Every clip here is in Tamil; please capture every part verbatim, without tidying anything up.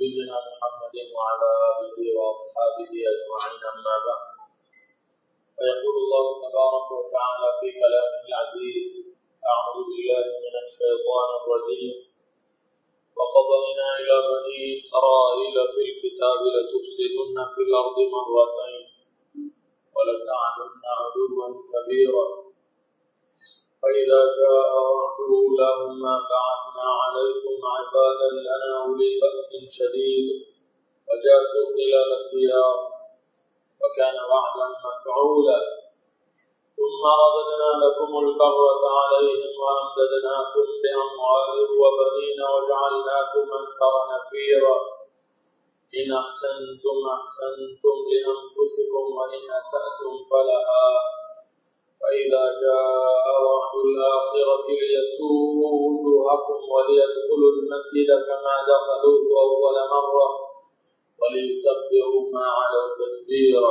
نبينا محمد وعلى آله وأصحابه أجمعين أما بعد فيقول الله تبارك وتعالى في كلامه العزيز أعوذ بالله من الشيطان الرجيم وقضينا إلى بني إسرائيل في الكتاب لتفسدن في الأرض مرتين ولتعلن علوا كبيرا فإذا جاء وعد أولاهما بعثنا عليكم عبادا لنا أولي بأس شديد وجاسوا خلال الديار وكان وعدا مفعولا ثم رددنا لكم الكرة عليهم وأمددناكم بأموال وبنين وجعلناكم أكثر نفيرا إن أحسنتم أحسنتم لأنفسكم وإن أسأتم فلها فإذا جاء وعد الآخرة ليسوءوا وجوهكم وليدخلوا المسجد كما دخلوه أول مرة وليتبعوا ما علوا تتبيرا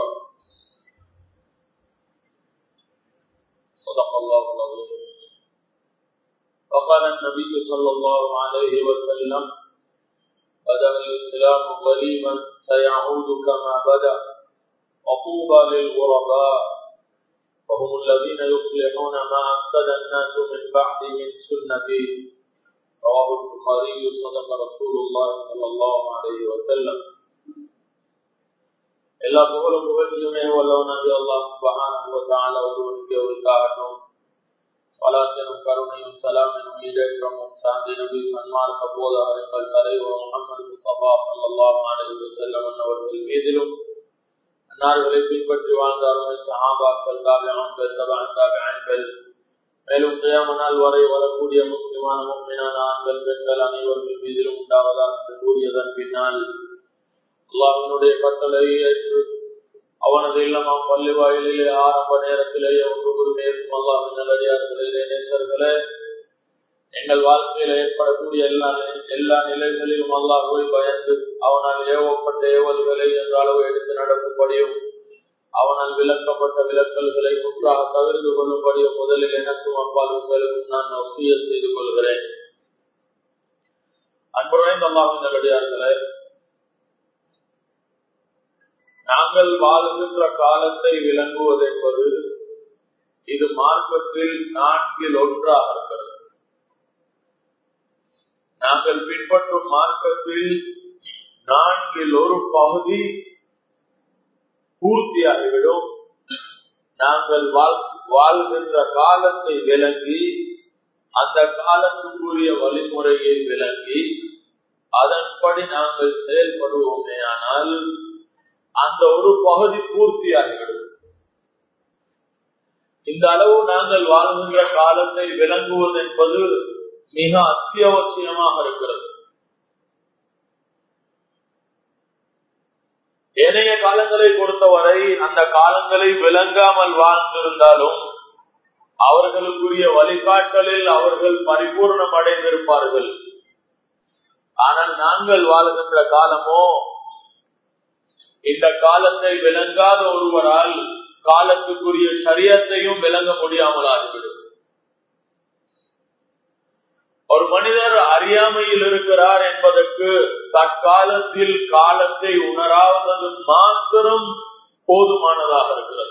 صدق الله العظيم. وقال النبي صلى الله عليه وسلم بدأ الإسلام غريبا سيعود كما بدأ وطوبى للغرباء وهم الذين يصلحون ما أفسد الناس من بعد من سنتي رواه البخاري صدق رسول الله صلى الله عليه وسلم. எல்லா புகழும் புகழ்ச்சியுமே வல்லவனாகிய அல்லாஹ் சுப்ஹானஹு வ தஆலா ஒருவனுக்கே உரித்தாகட்டும். ஸலாத்தும் கருணையும் ஸலாமும் ஈடேற்றமும் சாந்தி நபி சன்மார்க்க போதகர்கள் தலைவர் முஹம்மது முஸ்தபா ஸல்லல்லாஹு அலைஹி வஸல்லம் அவர்கள் மீதிலும் அன்னார்களை பின்பற்றி வாழ்ந்த அருமை சஹாபாக்கள் தாபிஊன்கள் தபஅ தாபிஊன்கள் மேலும் கியாமத் நாள் வரை வரக்கூடிய முஸ்லிமான முஃமினான ஆண்கள் பெண்கள் அனைவர்கள் மீதிலும் உண்டாவதாக என்று கூறியதன் பின்னால் அல்லாஹ்வினுடைய கட்டளையை ஏற்று அவனது இல்லமாம் பள்ளி வாயிலே ஆரம்ப நேரத்திலேயே ஒன்று குருமேற்கும் அல்லாஹ்வின் நல்லடியார்களே நேசர்களே, எங்கள் வாழ்க்கையில் ஏற்படக்கூடிய எல்லா எல்லா நிலைகளிலும் அல்லாஹ்வை பயந்து அவனால் ஏவப்பட்ட ஏவல்களை என்ற அளவு எடுத்து நடக்கும்படியும் அவனால் விளக்கப்பட்ட விளக்கல்களை முற்றாக தவிர்த்து கொள்ளும்படியும் முதலில் எனக்கும் அப்பால் உங்களுக்கும் நான் வசியத் செய்து கொள்கிறேன். அன்புரைந்த அல்லாஹ்வின் நல்லடியார்களே, நாங்கள் வாழ்கின்ற காலத்தை விளங்குவது என்பது இது மார்க்கத்தில் நான்கில் ஒன்றாக இருக்கிறது. நாங்கள் பின்பற்றும் மார்க்கத்தில் நான்கில் ஒரு பகுதி பூர்த்தியாகிவிடும். நாங்கள் வாழ்கின்ற காலத்தை விளங்கி அந்த காலத்துக்குரிய வழிமுறையை விளங்கி அதன்படி நாங்கள் செயல்படுவோமே ஆனால் அந்த ஒரு பகுதி பூர்த்தியாகிவிடும். இந்த அளவு நாங்கள் வாழ்கின்ற காலத்தை விளங்குவது என்பது மிக அத்தியாவசியமாக இருக்கிறது. ஏனைய காலங்களை பொறுத்தவரை அந்த காலங்களை விளங்காமல் வாழ்ந்திருந்தாலும் அவர்களுக்குரிய வழிகாட்டலில் அவர்கள் பரிபூர்ணம் அடைந்திருப்பார்கள். ஆனால் நாங்கள் வாழ்கின்ற காலமோ இந்த காலத்தை விளங்காத ஒருவரால் காலத்துக்குரிய ஷரியத்தையும் விளங்க முடியாமல் ஆகிவிடும். ஒரு மனிதர் அறியாமையில் இருக்கிறார் என்பதற்கு தற்காலத்தில் காலத்தை உணராதது மாத்திரம் போதுமானதாக இருக்கிறது.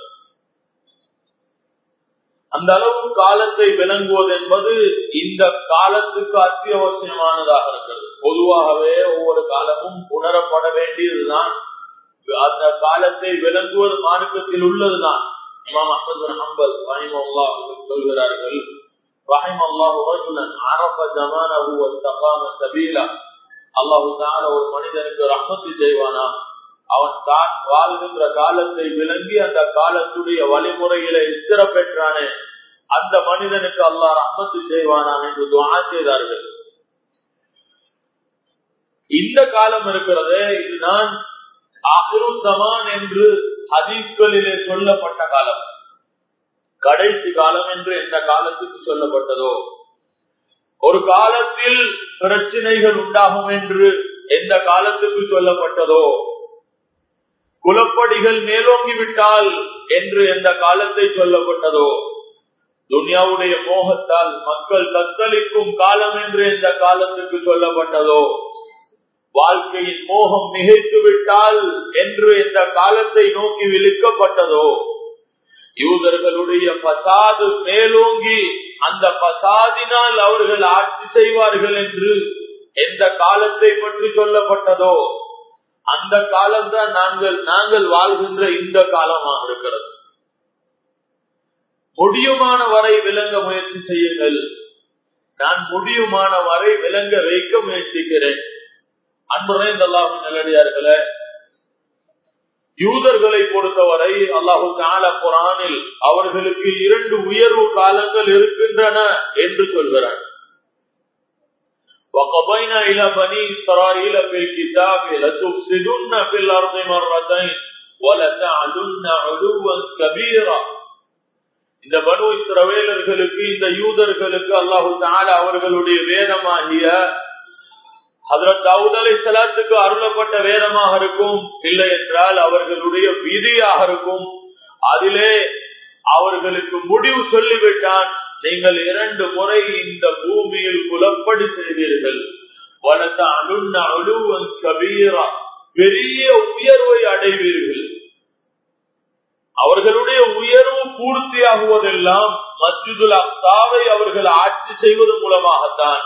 அந்த அளவு காலத்தை விளங்குவது என்பது இந்த காலத்துக்கு அத்தியாவசியமானதாக இருக்கிறது. பொதுவாகவே ஒவ்வொரு காலமும் உணரப்பட வேண்டியதுதான். அந்த காலத்தை விளங்குவது மார்க்கத்தில் உள்ளதுதான். இமாம் அஹ்மத் பின் ஹம்பல் ரஹிமஹுல்லாஹ் சொல்கிறார்கள், ரஹிமல்லாஹு ரஜுலன் அரஃப ஜமானஹு வஸ்தகாம சபீலா. அல்லாஹ் தஆலா ஒரு மனிதனுக்கு ரஹ்மத் செய்வானா, அவன் தான் வாழ்கின்ற காலத்தை விளங்கி அந்த காலத்துடைய வழிமுறையில இஸ்திர பெற்றானே அந்த மனிதனுக்கு அல்லாஹ் ரஹ்மத் செய்வானா என்று துஆ செய்தார்கள். இந்த காலம் இருக்கிறதே இதுதான் ஆகிரு ஸமான் என்று ஹதீஸ்களிலே சொல்லப்பட்ட காலம். கடைசி காலம் என்று எந்த காலத்துக்கு சொல்லப்பட்டதோ, ஒரு காலத்தில் பிரச்சனைகள் உண்டாகும் என்று எந்த காலத்துக்கு சொல்லப்பட்டதோ, குலப்படிகள் மேலோங்கிவிட்டால் என்று எந்த காலத்தை சொல்லப்பட்டதோ, துன்யாவுடைய மோகத்தால் மக்கள் தத்தளிக்கும் காலம் என்று எந்த காலத்துக்கு சொல்லப்பட்டதோ, வாழ்க்கையின் மோகம் மிகைத்து விட்டால் என்று எந்த காலத்தை நோக்கி விழுக்கப்பட்டதோ, யூதர்களுடைய பசாது மேலோங்கி அந்த பசாதினால் அவர்கள் ஆட்சி செய்வார்கள் என்று எந்த காலத்தை பற்றி சொல்லப்பட்டதோ அந்த காலம்தான் நாங்கள் நாங்கள் வாழ்கின்ற இந்த காலமாக இருக்கிறது. முடியுமான வரை விளங்க முயற்சி செய்யுங்கள். நான் முடியுமான வரை விளங்க வைக்க முயற்சிக்கிறேன். அன்புரை அல்லாஹ் நல்லடியார்களே, யூதர்களை பொறுத்தவரை அல்லாஹு தஆலா குர்ஆனில் அவர்களுக்கு இரண்டு உயர்வு காலங்கள் இருக்கின்றன என்று சொல்கிறார். وَقَضَيْنَا إِلَى بَنِي إِسْرَائِيلَ فِي الْكِتَابِ لَتُفْسِدُنَّ فِي الْأَرْضِ مَرَّتَيْنِ وَلَتَعْلُنَّ عُلُوًّا كَبِيرًا. இந்த பனு இஸ்ரவேலர்களுக்கு, இந்த யூதர்களுக்கு அல்லாஹு தஆலா அவர்களுடைய வேதமாகிய ஹஜ்ரத் தாவூத் அலைஹிஸ்ஸலாத்துக்கு அருளப்பட்ட வேதமாக இருக்கும், இல்லை என்றால் அவர்களுடைய விதியாக இருக்கும். அதிலே அவர்களுக்கு முடிவு சொல்லிவிட்டான், நீங்கள் இரண்டு முறை இந்த பூமியில் குலப்படி செய்தீர்கள், வலதஅலுன்ன உலுவன் கபீரா, பெரிய உயர்வை அடைவீர்கள். அவர்களுடைய உயர்வு பூர்த்தியாகுவதெல்லாம் மஸ்ஜிதுல் அக்ஸாவை அவர்கள் ஆட்சி செய்வது மூலமாகத்தான்.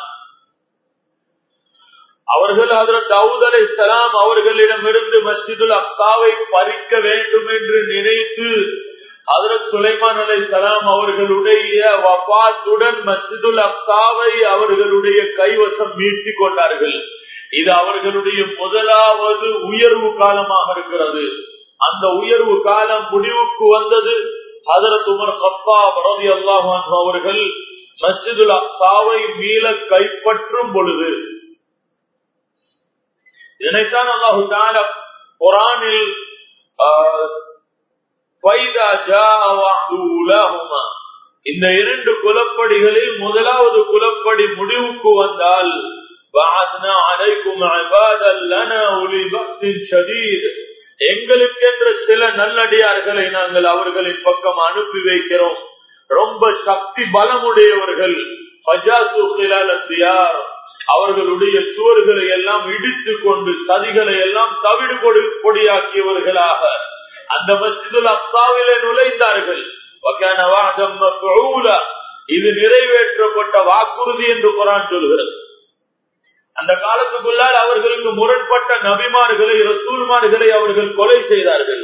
அவர்கள் ஹஜ்ரத் தாவூத் அலைஹிஸ்ஸலாம் அவர்களிடமிருந்து மஸ்ஜிதுல் அக்ஸாவை பறிக்க வேண்டும் என்று நினைத்து ஹஜ்ரத் சுலைமான் அலைஹிஸ்ஸலாம் அவர்களுடைய வஃபாத்துடன் மஸ்ஜிதுல் அக்ஸாவை அவர்களுடைய கைவசம் மீட்டிக் கொண்டார்கள். இது அவர்களுடைய முதலாவது உயர்வு காலமாக இருக்கிறது. அந்த உயர்வு காலம் முடிவுக்கு வந்தது. ஹஜ்ரத் உமர் கத்தாப் ரலியல்லாஹு அன்ஹு அவர்கள் மஸ்ஜிதுல் அக்ஸாவை மீள கைப்பற்றும் பொழுது, இதனைத்தான் அல்லாஹு தஆலா குர்ஆனில் இந்த இரண்டு குலப்படிகளில் முதலாவது குலப்படி முடிவுக்கு வந்தால், எங்களுக்கென்ற சில நல்லடியார்களை நாங்கள் அவர்களின் பக்கம் அனுப்பி வைக்கிறோம். ரொம்ப சக்தி பலமுடையவர்கள். அவர்களுடைய சுவர்களை எல்லாம் இடித்து கொண்டு சதிகளை எல்லாம் தவிடு பொடியாக்கியவர்களாக அந்த மஸ்ஜிதுல் அக்ஸாவிலே நுழைந்தார்கள். இது நிறைவேற்றப்பட்ட வாக்குறுதி என்று குர்ஆன் சொல்கிறது. அந்த காலத்துக்குள்ளால் அவர்களுக்கு முரண்பட்ட நபிமார்களை, ரசூல்மார்களை அவர்கள் கொலை செய்தார்கள்.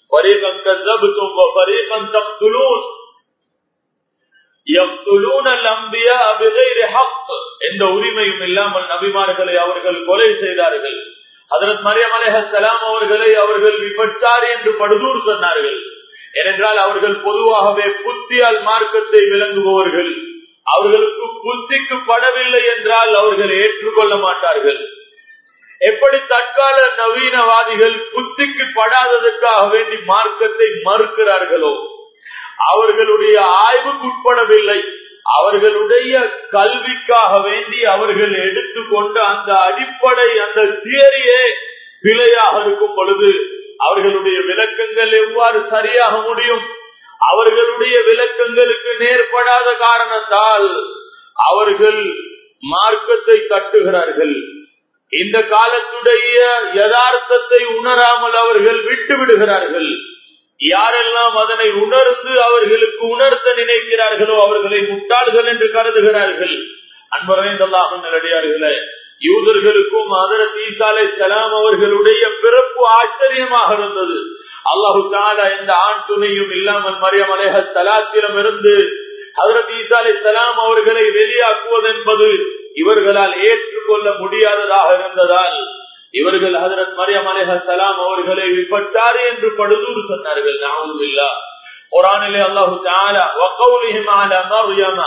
எந்த உரிமையும் இல்லாமல் நபிமார்களை அவர்கள் கொலை செய்தார்கள். ஹஜ்ரத் மரியம் அலைஹிஸ்ஸலாம் அவர்களை அவர்கள் விபச்சாரி என்று படுதூர் சொன்னார்கள். ஏனென்றால் அவர்கள் பொதுவாகவே புத்தியால் மார்க்கத்தை விளங்குபவர்கள். அவர்களுக்கு புத்திக்கு படவில்லை என்றால் அவர்கள் ஏற்றுக்கொள்ள மாட்டார்கள். எப்படி தற்கால நவீனவாதிகள் புத்திக்கு படாததற்காக வேண்டி மார்க்கத்தை மறுக்கிறார்களோ, அவர்களுடைய ஆய்வுக்குட்படவில்லை, அவர்களுடைய கல்விக்காக வேண்டி அவர்கள் எடுத்துக்கொண்டு அந்த அடிப்படை, அந்த தியரியே பிழையாக இருக்கும் பொழுது அவர்களுடைய விளக்கங்கள் எவ்வாறு சரியாக முடியும்? அவர்களுடைய விளக்கங்களுக்கு நேர்படாத காரணத்தால் அவர்கள் மார்க்கத்தை கட்டுகிறார்கள். இந்த காலத்துடைய யதார்த்தத்தை உணராமல் அவர்கள் விட்டு விடுகிறார்கள். யாரெல்லாம் அதனை உணர்ந்து அவர்களுக்கு உணர்த்த நினைக்கிறார்களோ அவர்களை முட்டாள்கள் என்று கருதுகிறார்கள். அன்பரைந்தல்லாஹு நல்லடியார்களே, யூதர்களுக்கும் ஹஜ்ரத் ஈசா அலைஹிஸ்ஸலாம் அவர்களுடைய பிறப்பு ஆச்சரியமாக இருந்தது. அல்லாஹு தஆலா எந்த ஆண் துணையும் இல்லாமல் மரியம் அலைஹிஸ்ஸலாத்திடம் இருந்து ஹஜ்ரத் ஈசா அலைஹிஸ்ஸலாம் அவர்களை வெளியாக்குவது என்பது இவர்களால் ஏற்றுக்கொள்ள முடியாததாக இருந்ததால் இவர்கள் ஹஜ்ரத் மரியம் அலைஹிஸ்ஸலாம் அவர்களை விபச்சாரி என்று படுதூர் சொன்னார்கள். நஅூதுபில்லாஹ். குர்ஆனிலே அல்லாஹு தஆலா வகௌலிஹிம் அலா மர்யம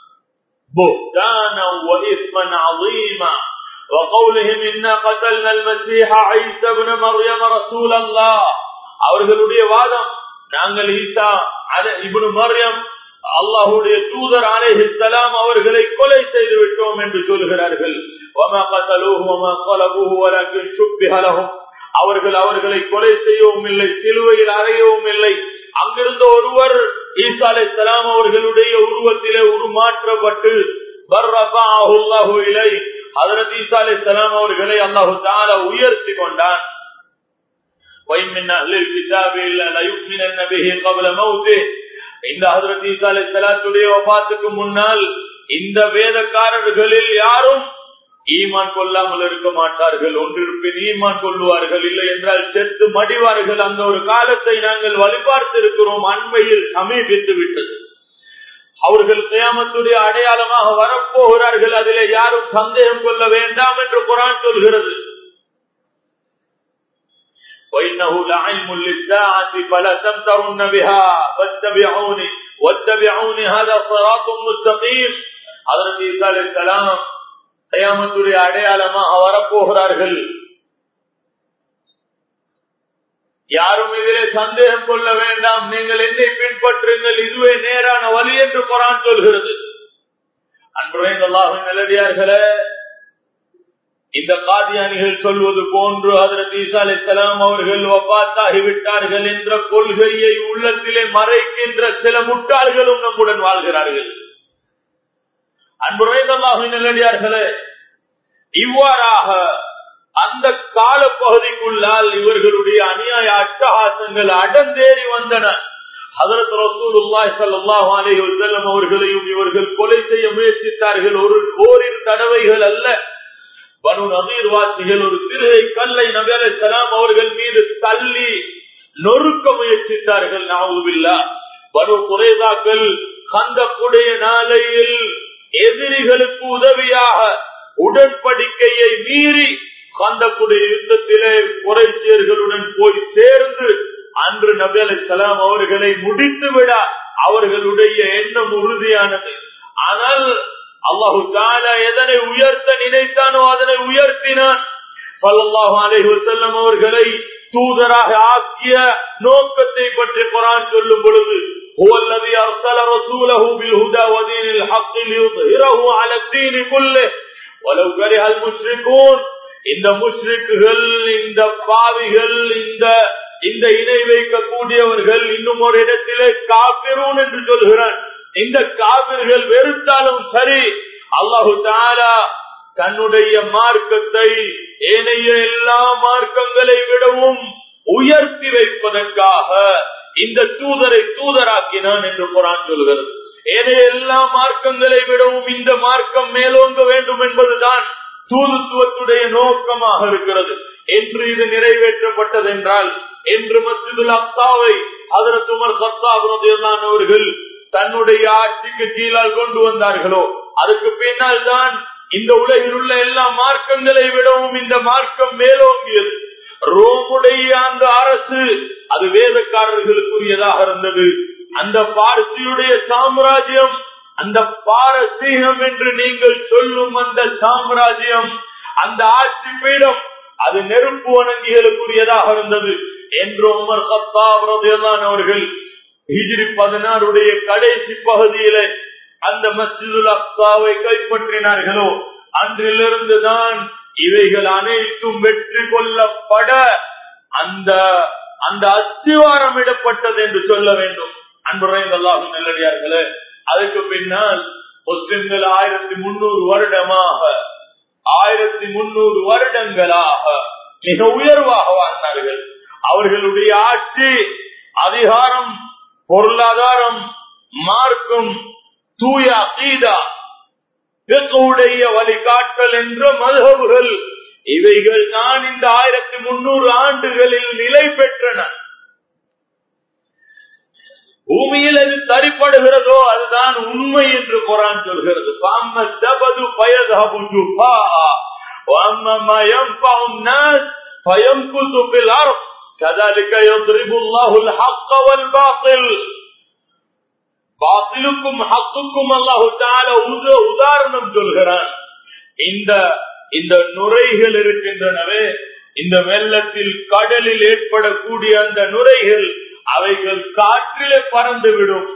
புஹ்தானா வ இஸ்மன் அஸீமா வகௌலிஹிம் இன்னா கதல்னா அல்-மஸீஹ ஈஸா இப்னு மர்யம் ரசூலல்லாஹ். அவர்களுடைய வாதம், நாங்கள் ஈசா இப்னு மர்யம் அல்லாஹ்வுடைய தூதர் அலைஹிஸ்ஸலாம் அவர்களை கொலை செய்து விட்டோம் என்று சொல்கிறார்கள். வமா கதலூஹு வமா ஸலபூஹு வலக்கின் ஷுப்பிஹ லஹும். அவர்கள் அவர்களை கொலை செய்யவும் இல்லை, சிலுவையில் அறையவும் இல்லை. அங்கிருந்த ஒருவர் ஈசா அலைஹிஸ்ஸலாம் அவர்களுடைய உருவத்திலே உருமாற்றப்பட்டு பர்ரஃபஅஹு அல்லாஹு இலைஹி, ஹஜ்ரத் ஈசா அலைஹிஸ்ஸலாம் அவர்களை அல்லாஹ் தஆலா உயர்த்தி கொண்டான். وَإِنَّ أَهْلَ الْكِتَابِ لَا يُؤْمِنُونَ بِهِ قَبْلَ مَوْتِهِ. இந்த ஹஜ்ரத் ஈசா அலைஹிஸ்ஸலாத்துடைய வஃபாத்துக்கு முன்னால் இந்த வேதக்காரர்களில் யாரும் ஈமான் கொள்ளாமல் இருக்க மாட்டார்கள். ஒன்றிருப்பின் ஈமான் கொள்ளுவார்கள், இல்லை என்றால் செத்து மடிவார்கள். அந்த ஒரு காலத்தை நாங்கள் வழிபார்த்து இருக்கிறோம், அண்மையில் சமீபித்து விட்டது. அவர்கள் கியாமத்துடைய அடையாளமாக வரப்போகிறார்கள், அதிலே யாரும் சந்தேகம் கொள்ள வேண்டாம் என்று குர்ஆன் சொல்கிறது. وَإِنَّهُ لَعِلْمٌ لِلسَّاعَةِ فَلَا تَمْتَرُنَّ بِهَا وَاتَّبِعُونِ وَاتَّبِعُونِ هَذَا صِرَاطٌ مُسْتَقِيمٌ. ஹஜ்ரத் ஈசா அலைஹிஸ்ஸலாம் கியாமத்துடைய அடையாளமாக வரப்போகிறார்கள். யாரும் இதிலே சந்தேகம் கொள்ள வேண்டாம், நீங்கள் என்னை பின்பற்றுங்கள், இதுவே நேரான வழி என்று குர்ஆன் சொல்கிறது. அன்புரைந்த அல்லாஹ்வின் நல்லடியார்களே, இந்த காதியானிகள் சொல்வது போன்று ஹஜ்ரத் ஈசா அலைஹிஸ்ஸலாம் அவர்கள் வஃபாத்தாகிவிட்டார்கள் என்ற கொள்கையை உள்ளத்திலே மறைக்கின்ற சில முட்டாள்களும் நம்முடன் வாழ்கிறார்கள். அன்புரைந்த அல்லாஹ்வின் நல்லடியார்களே, இவ்வாறாக அந்த கால பகுதிக்குள்ளால் இவர்களுடைய அநியாய அட்டகாசங்கள் அடந்தேறி வந்தன. ஹஜ்ரத் ரசூலுல்லாஹி ஸல்லல்லாஹு அலைஹி வஸல்லம் அவர்களையும் இவர்கள் கொலை செய்ய முயற்சித்தார்கள். ஒரு ஓரிரு தடவைகள் அல்ல. பனு நதீர் வாசிகள் ஒரு சிறுகை கல்லை நபி அலைஹிஸ்ஸலாம் அவர்கள் மீது தள்ளி நொறுக்க முயற்சித்தார்கள். நஅூதுபில்லாஹ். பனு குறைதாக்கள் கந்தக்குடைய நாளையில் எதிரிகளுக்கு உதவியாக உடன்படிக்கையை மீறி கந்தக்குடைய யுத்தத்திலே குறைஷியர்களுடன் போய் சேர்ந்து அன்று நபி அலைஹிஸ்ஸலாம் அவர்களை முடித்துவிட அவர்களுடைய எண்ணம் உறுதியானது. ஆனால் அல்லாஹு தஆலா எதனை உயர்த்த நினைத்தானோ அதனை உயர்த்தினான். ஸல்லல்லாஹு அலைஹி வஸல்லம் அவர்களை தூதராக ஆக்கிய நோக்கத்தை பற்றி குர்ஆன் சொல்லும் பொழுது, ஹுவல்லதி அர்ஸல ரசூலஹு பில் ஹுதா வ தீனில் ஹக் லியுظஹிரஹு அலா தீனி குல்லிஹி வலவ் கரிஹல் முஷ்ரிகூன். இந்த முஷ்ரிக்குகள், இந்த பாவிகள், இந்த இந்த இணை வைக்கக்கூடியவர்கள், இன்னும் ஒரு இடத்திலே காபிரூன் என்று சொல்கிறான். இந்த காபிர்கள் வெறுத்தாலும் சரி, அல்லாஹு தஆலா தன்னுடைய மார்க்கத்தை ஏனைய எல்லா மார்க்கங்களை விடவும் உயர்த்தி வைப்பதற்காக இந்த தூதரை தூதராக்கினான் என்று குர்ஆன் சொல்கிறது. ஏனைய எல்லா மார்க்கங்களை விடவும் இந்த மார்க்கம் மேலோங்க வேண்டும் என்பதுதான் தூதுத்துவத்துடைய நோக்கமாக இருக்கிறது. என்று இது நிறைவேற்றப்பட்டது என்றால், என்று மஸ்ஜிதுல் அக்ஸாவை ஹஜ்ரத் உமர் கத்தாப் ரலியல்லாஹு அன்ஹு அவர்கள் தன்னுடைய ஆட்சிக்கு கீழால் கொண்டு வந்தார்களோ, அதுக்கு பின்னால் தான் இந்த உலகில் உள்ள எல்லா மார்க்கங்களை விடவும் இந்த மார்க்கம் மேலோங்கியது. ரோமுடைய அந்த அரசு அது வேதக்காரர்களுக்குரியதாக இருந்தது. அந்த பார்சியுடைய சாம்ராஜ்யம், அந்த பாரசீகம் என்று நீங்கள் சொல்லும் அந்த சாம்ராஜ்யம், அந்த ஆட்சி பீடம் அது நெருப்பு வணங்கிகளுக்குரியதாக இருந்தது என்று உமர் கத்தாப் ரலியல்லாஹு அன்ஹு அவர்கள் ஹிஜ்ரி பதினாறுடைய கடைசி பகுதியில அந்த மஸ்ஜிதுல் அக்ஸாவை கைப்பற்றினார்களோ, அன்றிலிருந்துதான் இவைகள் அனைத்தும் வெற்றி கொள்ளப்பட அந்த அந்த அஸ்திவாரம் இடப்பட்டது என்று சொல்ல வேண்டும். அன்புரைந்த அல்லாஹ்வின் நல்லடியார்களே, அதுக்கு பின்னால் முஸ்லிம்கள் ஆயிரத்தி முன்னூறு வருடமாக ஆயிரத்தி முன்னூறு வருடங்களாக மிக உயர்வாக வாழ்ந்தார்கள். அவர்களுடைய ஆட்சி, அதிகாரம், பொருளாதாரம், மார்க்கம், தூய அகீதா, ஃபிக்ஹுடைய வழிகாட்டல் என்ற மذهبுகள், இவைகள் தான் இந்த ஆயிரத்தி முன்னூறு ஆண்டுகளில் நிலை பெற்றன. பூமியில் அது தரிப்படுகிறதோ அதுதான் உண்மை என்று குர்ஆன் சொல்கிறது. பாத்திலுக்கும் ஹக்குக்கும் அல்லாஹு தஆலா உதாரணம் சொல்கிறான். இந்த இந்த நுரைகள் இருக்கின்றனவே, இந்த வெள்ளத்தில் கடலில் ஏற்படக்கூடிய அந்த நுரைகள், அவைகள் காற்றிலே பறந்துவிடும்.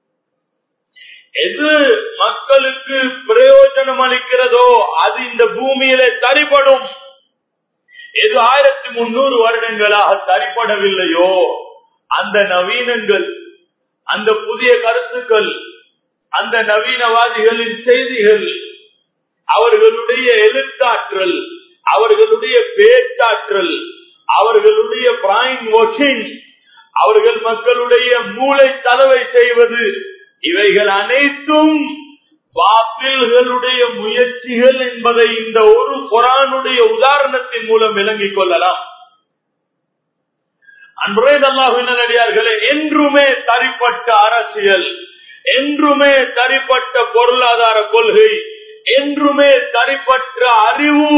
எது மக்களுக்கு பிரயோஜனம் அளிக்கிறதோ அது இந்த பூமியிலே தரிப்படும். எது ஆயிரத்தி முன்னூறு வருடங்களாக தரிப்படவில்லையோ அந்த நவீனங்கள், அந்த புதிய கருத்துக்கள், அந்த நவீனவாதிகளின் செய்திகள், அவர்களுடைய எழுத்தாற்றல், அவர்களுடைய பேச்சாற்றல், அவர்களுடைய பிரைன் வாஷிங், அவர்கள் மக்களுடைய மூளை தளவை செய்வது, இவைகள் அனைத்தும் பாத்தில்களுடைய முயற்சிகள் என்பதை இந்த ஒரு குர்ஆனுடைய உதாரணத்தின் மூலம் விளங்கிக் கொள்ளலாம். அன்புடைய அல்லாஹ்வின் நல்லடியார்களே, என்றுமே தனிப்பட்ட அரசியல், என்றுமே தனிப்பட்ட பொருளாதார கொள்கை, என்றுமே தனிப்பட்ட அறிவு,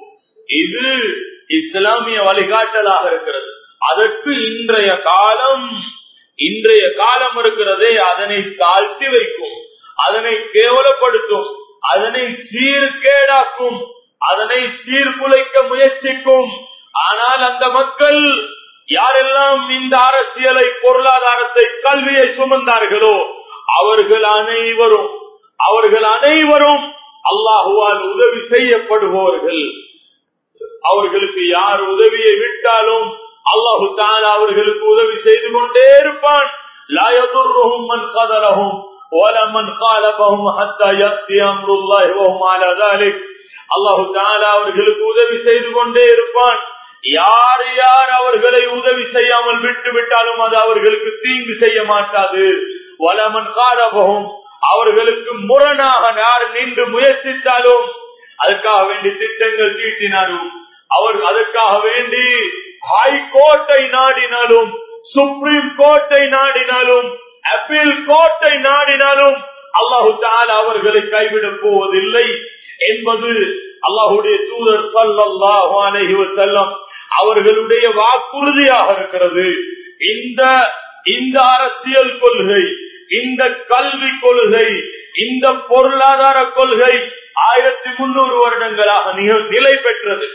இது இஸ்லாமிய வழிகாட்டலாக இருக்கிறது. அதற்கு இன்றைய காலம் இன்றைய காலம் இருக்கிறதே அதனை தாழ்த்தி வைக்கும், அதனை கேவலப்படுத்தும், அதனை சீர்கேடாக்கும், அதனை சீர்குலைக்க முயற்சிக்கும். ஆனால் அந்த மக்கள் யாரெல்லாம் இந்த அரசியலை, பொருளாதாரத்தை, கல்வியை சுமந்தார்களோ அவர்கள் அனைவரும் அவர்கள் அனைவரும் அல்லாஹுவால் உதவி செய்யப்படுபவர்கள். அவர்களுக்கு யார் உதவியை விட்டாலும் அல்லாஹு தஆலா அவர்களுக்கு உதவி செய்து கொண்டே இருப்பான். லா யதுர்ருஹும் மன் கதரஹும் வலா மன் காலபஹும் ஹத்தா யத்தி அம்ருல்லாஹி வஹும் அலா ذلك. அல்லாஹு தஆலா அவர்களுக்கு உதவி செய்து கொண்டே இருப்பான். யார் யார் அவர்களை உதவி செய்யாமல் விட்டு விட்டாலும் அது அவர்களுக்கு தீங்கு செய்ய மாட்டாது. வலா மன் காலபஹும், அவர்களுக்கு முரணாக யார் நின்று முயற்சித்தாலும், அதற்காக வேண்டி திட்டங்கள் தீட்டினாலும், அவர் அதற்காக வேண்டி ஹைகோர்ட்டை நாடினாலும், சுப்ரீம் கோர்ட்டை நாடினாலும், அப்பீல் கோர்ட்டை நாடினாலும் அல்லாஹு தஆலா அவர்களை கைவிடப் போவதில்லை என்பது அல்லாஹ்வுடைய தூதர் ஸல்லல்லாஹு அலைஹி வஸல்லம் அவர்களுடைய வாக்குறுதியாக இருக்கிறது. இந்த இந்த அரசியல் கொள்கை, இந்த கல்வி கொள்கை, இந்த பொருளாதார கொள்கை ஆயிரத்தி முன்னூறு வருடங்களாக நிலை பெற்றது.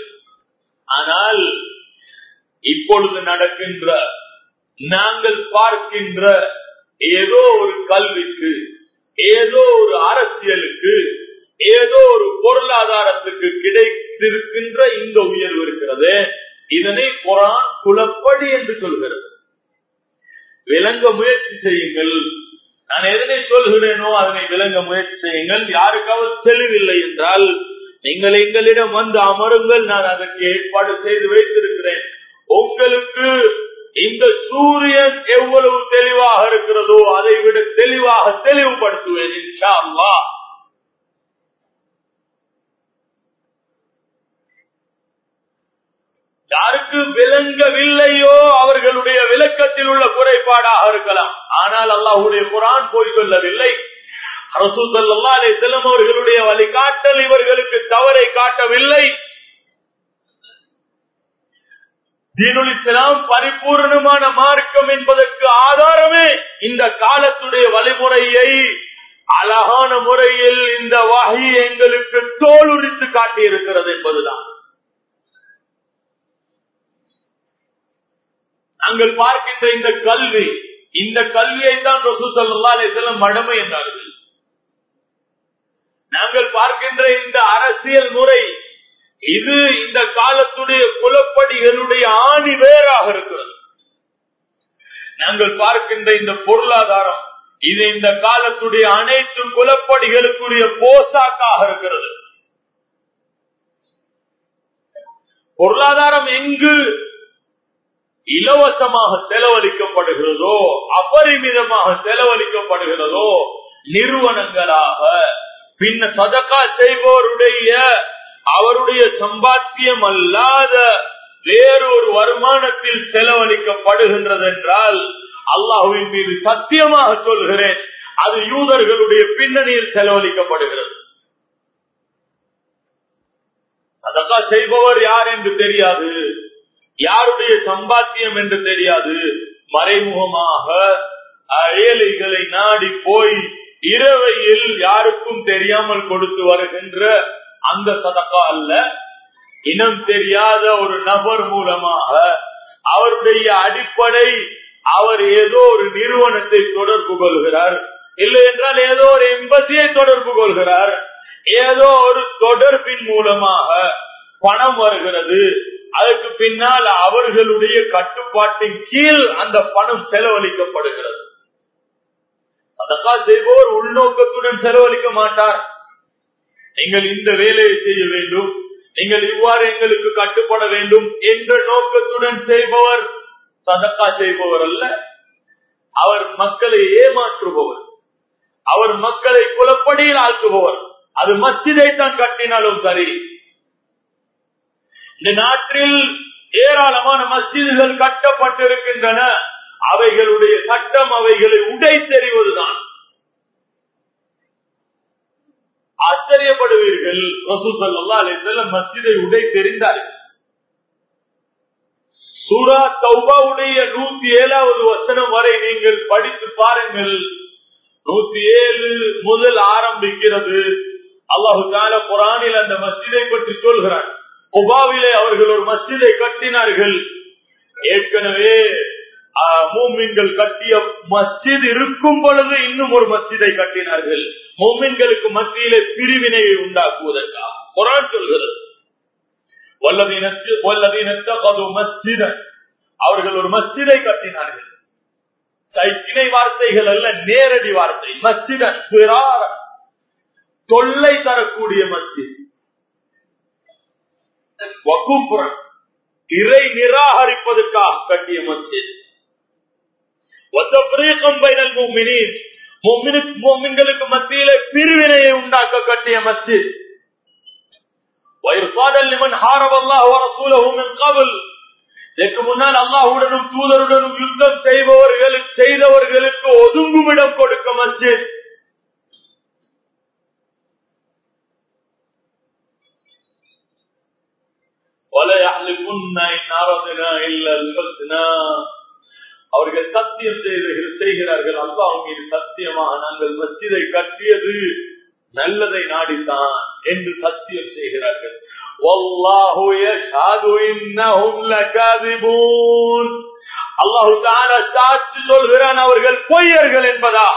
ஆனால் இப்பொழுது நடக்கின்ற, நாங்கள் பார்க்கின்ற ஏதோ ஒரு கல்விக்கு, ஏதோ ஒரு அரசியலுக்கு, ஏதோ ஒரு பொருளாதாரத்துக்கு கிடைத்திருக்கின்ற இந்த உயர்வு இருக்கிறது, இதனை குர்ஆன் குலப்படி என்று சொல்கிறது. விளங்க முயற்சி செய்யுங்கள். நான் எதனை சொல்கிறேனோ அதனை விளங்க முயற்சி செய்யுங்கள். யாருக்காவது தெளிவில்லை என்றால் நீங்கள் எங்களிடம் வந்து அமருங்கள், நான் அதற்கு ஏற்பாடு செய்து வைத்திருக்கிறேன். உங்களுக்கு இந்த சூரியன் எவ்வளவு தெளிவாக இருக்கிறதோ அதை விட தெளிவாக தெளிவுபடுத்துவேன் இன்ஷா அல்லாஹ். யாருக்கு விளங்கவில்லையோ அவர்களுடைய விளக்கத்தில் உள்ள குறைபாடாக இருக்கலாம். ஆனால் அல்லாஹ்வுடைய குர்ஆன் போய் சொல்லவில்லை. ரசூல் ஸல்லல்லாஹு அலைஹி வஸல்லம் அவர்களுடைய வழிகாட்டல் இவர்களுக்கு தவறை காட்டவில்லை. தீனுல் இஸ்லாம் பரிபூர்ணமான மார்க்கம் என்பதற்கு ஆதாரமே இந்த காலத்துடைய வழிமுறையை அழகான முறையில் இந்த வஹி எங்களுக்கு தோலுரித்து காட்டியிருக்கிறது என்பதுதான். நாங்கள் பார்க்கின்ற இந்த கல்வி, இந்த கல்வியை தான் ரசூல் ஸல்லல்லாஹு அலைஹி வஸல்லம் மடமை என்றார்கள். நாங்கள் பார்க்கின்ற இந்த அரசியல் முறை, இது இந்த காலத்துடைய குலப்படிகளுடைய ஆணி வேறாக இருக்கிறது. நாங்கள் பார்க்கின்ற இந்த பொருளாதாரம், இது இந்த காலத்துடைய அனைத்து குலப்படிகளுக்குரிய போசாக்காக இருக்கிறது. பொருளாதாரம் எங்கு இலவசமாக செலவழிக்கப்படுகிறதோ, அபரிமிதமாக செலவழிக்கப்படுகிறதோ, நிறுவனங்களாக, பின்ன சதகா செய்வோருடைய அவருடைய சம்பாத்தியம் அல்லாத வேறொரு வருமானத்தில் செலவழிக்கப்படுகின்றது என்றால் அல்லாஹ்வின் மீது சத்தியமாக சொல்கிறேன், அது யூதர்களுடைய பின்னணியில் செலவழிக்கப்படுகிறது. சதகா செய்பவர் யார் என்று தெரியாது, யாருடைய சம்பாத்தியம் என்று தெரியாது. மறைமுகமாக ஏழைகளை நாடி போய் இரவையில் யாருக்கும் தெரியாமல் கொடுத்து வருகின்ற அந்த சதகா அல்ல. இனம் தெரியாத ஒரு நபர் மூலமாக அவருடைய அடிப்படை, அவர் ஏதோ ஒரு நிறுவனத்தை தொடர்பு கொள்கிறார், இல்லை என்றால் ஏதோ ஒரு எம்பசியை தொடர்பு கொள்கிறார், ஏதோ ஒரு தொடர்பின் மூலமாக பணம் வருகிறது, அதற்கு பின்னால் அவர்களுடைய கட்டுப்பாட்டின் கீழ் அந்த பணம் செலவழிக்கப்படுகிறது. சதகா செய்வோர் உள்நோக்கத்துடன் செலவழிக்க மாட்டார். நீங்கள் இந்த வேலையை செய்ய வேண்டும், நீங்கள் இவ்வாறு எங்களுக்கு கட்டுப்பட வேண்டும் என்ற நோக்கத்துடன் செய்பவர் சதக்கா செய்பவர் அல்ல. அவர் மக்களை ஏமாற்றுபவர், அவர் மக்களை குலப்படியில் ஆக்குபவர். அது மஸ்ஜிதை தான் கட்டினாலும் சரி. இந்த நாட்டில் ஏராளமான மஸ்ஜிதுகள் கட்டப்பட்டிருக்கின்றன. அவைகளுடைய சட்டம் அவைகளை உடை தெரிவதுதான். ஆச்சரியப்படுவீர்கள், ரசூல் ஸல்லல்லாஹு அலைஹி வஸல்லம் மஸ்ஜிதை உடை தெரிந்தார்கள். சூரா தௌபாவுடைய நூத்தி ஏழாவது வசனம் வரை நீங்கள் படித்து பாருங்கள். நூத்தி ஏழு முதல் ஆரம்பிக்கிறது. அல்லாஹு தஆலா குர்ஆனில் அந்த மஸ்ஜிதை பற்றி சொல்கிறார். குபாவிலே அவர்கள் ஒரு மஸ்ஜிதை கட்டினார்கள். ஏற்கனவே மூமின்கள் கட்டிய மஸ்ஜித் இருக்கும் பொழுது இன்னும் ஒரு மஸ்ஜிதை கட்டினார்கள். மூமின்களுக்கு மத்தியிலே பிரிவினையை உண்டாக்குவதற்காக குர்ஆன் சொல்கிறது. அவர்கள் ஒரு மஸ்ஜிதை கட்டினார்கள். சைக்கிணை வார்த்தைகள் அல்ல, நேரடி வார்த்தை. மஸ்ஜிதன் தொல்லை தரக்கூடிய மஸ்ஜித், வகுப்புறம் இறை நிராகரிப்பதற்காக கட்டிய மஸ்ஜித். முஃமின்களுக்கு மத்தியிலே பிரிவினையை உண்டாக்க கட்டிய மஸ்ஜித். இதற்கு முன்னால் அல்லாஹ்வுடனும் தூதருடனும் யுத்தம் செய்பவர்களுக்கு செய்தவர்களுக்கு ஒதுங்குமிடம் கொடுக்க மஸ்ஜித். அவர்கள் சத்தியம் செய்கிறார்கள், அல்லாஹ் மீது சத்தியமாக நாங்கள் மஸ்ஜிதை கட்டியது நல்லதை நாடித்தான் என்று சத்தியம் செய்கிறார்கள். வல்லாஹு யஷ்ஹது இன்னஹும் லகாதிபூன். அல்லாஹ் தஆலா சாட்சி சொல்கிறான் அவர்கள் பொய்யர்கள் என்பதாக.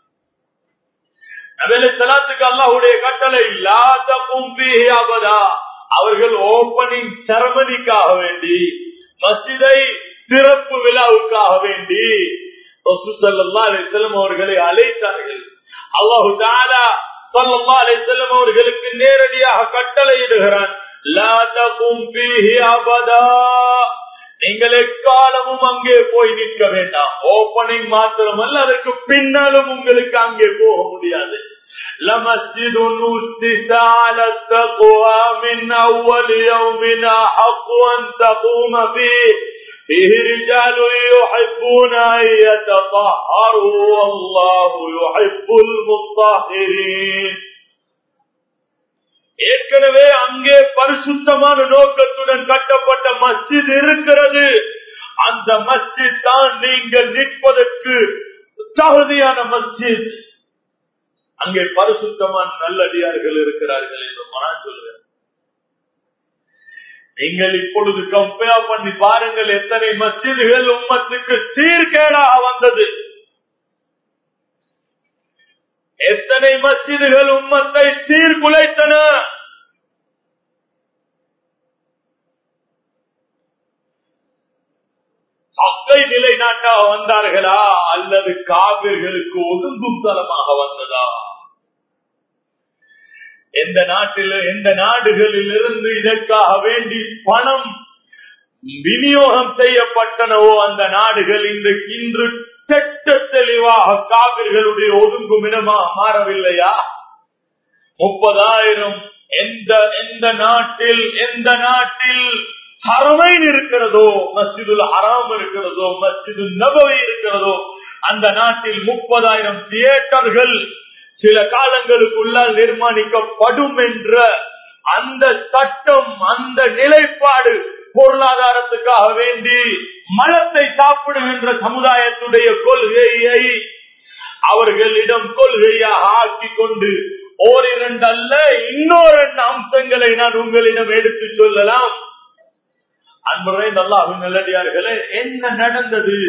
நபி ஸல்லல்லாஹு அல்லாஹ்வுடைய கட்டளை லா தகும் ஃபீஹி அபதா. அவர்கள் ஓபனிங் செரமனிக்காக வேண்டி, மஸ்ஜிதை திறப்பு விழாவுக்காக வேண்டி ரசூல் ஸல்லல்லாஹு அலைஹி வஸல்லம் அவர்களை அழைத்தார்கள். அல்லாஹ் தஆலா ஸல்லல்லாஹு அலைஹி வஸல்லம் அவர்களுக்கு நேரடியாக கட்டளையிடுகிறான், லா தகும் ஃபீஹி அபதா. நீங்கள் எக்காலமும் அங்கே போய் நிற்க வேண்டாம். ஓபனிங் மாத்திரமல்ல, அதற்கு பின்னாலும் உங்களுக்கு அங்கே போக முடியாது. لمسجد أسس على التقوى من أول يوم أحق أن تقوم فيه فيه رجال يحبون أن يتطهروا والله يحب المطهرين. ஏற்கனவே அங்கே பரிசுத்தமான நோக்கத்துடன் கட்டப்பட்ட மஸ்ஜித் இருக்கிறது. அந்த மஸ்ஜித் தான் நீங்கள் நிற்பதற்கு தகுதியான மஸ்ஜித். அங்கே பரிசுத்தமான நல்லடியார்கள் இருக்கிறார்கள் என்று நான் சொல்கிறேன். நீங்கள் இப்பொழுது கம்பேர் பண்ணி பாருங்கள், எத்தனை மஸ்ஜிதுகள் உம்மத்துக்கு சீர்கேடாக வந்தது. எத்தனை மஸ்ஜிதுகள் உம்மத்தை சீர்குலைத்தன. மக்களை நிலைநாட்டாக வந்தார்களா அல்லது காபிர்களுக்கு ஒதுங்கும் தலமாக வந்ததா? எந்த நாட்டில் எந்த நாடுகளில் இருந்து இதற்காக வேண்டி பணம் விநியோகம் செய்யப்பட்டனவோ அந்த நாடுகள் இன்றைக்கு இன்று திட்ட தெளிவாக காபிர்களுடைய ஒதுங்கும் இடமாக மாறவில்லையா? முப்பதாயிரம் எந்த எந்த நாட்டில் எந்த நாட்டில் ஹரமைன் இருக்கிறதோ, மஸ்ஜிதுல் ஹராம் இருக்கிறதோ, மஸ்ஜிதுல் நபவி இருக்கிறதோ, அந்த நாட்டில் முப்பதாயிரம் தியேட்டர்கள் சில காலங்களுக்குள்ளால் நிர்மாணிக்கப்படும் என்ற அந்த சட்டம், அந்த நிலைப்பாடு பொருளாதாரத்துக்காக வேண்டி மலத்தை சாப்பிடுகின்ற சமுதாயத்துடைய கொள்கையை அவர்களிடம் கொள்கையாக ஆக்கி கொண்டு ஓரிரண்டு அல்ல இன்னொரு அம்சங்களை நான் உங்களிடம் எடுத்து சொல்லலாம். அன்புரை அல்லாஹ்வின் நல்லடியார்களே, என்ன நடந்தது,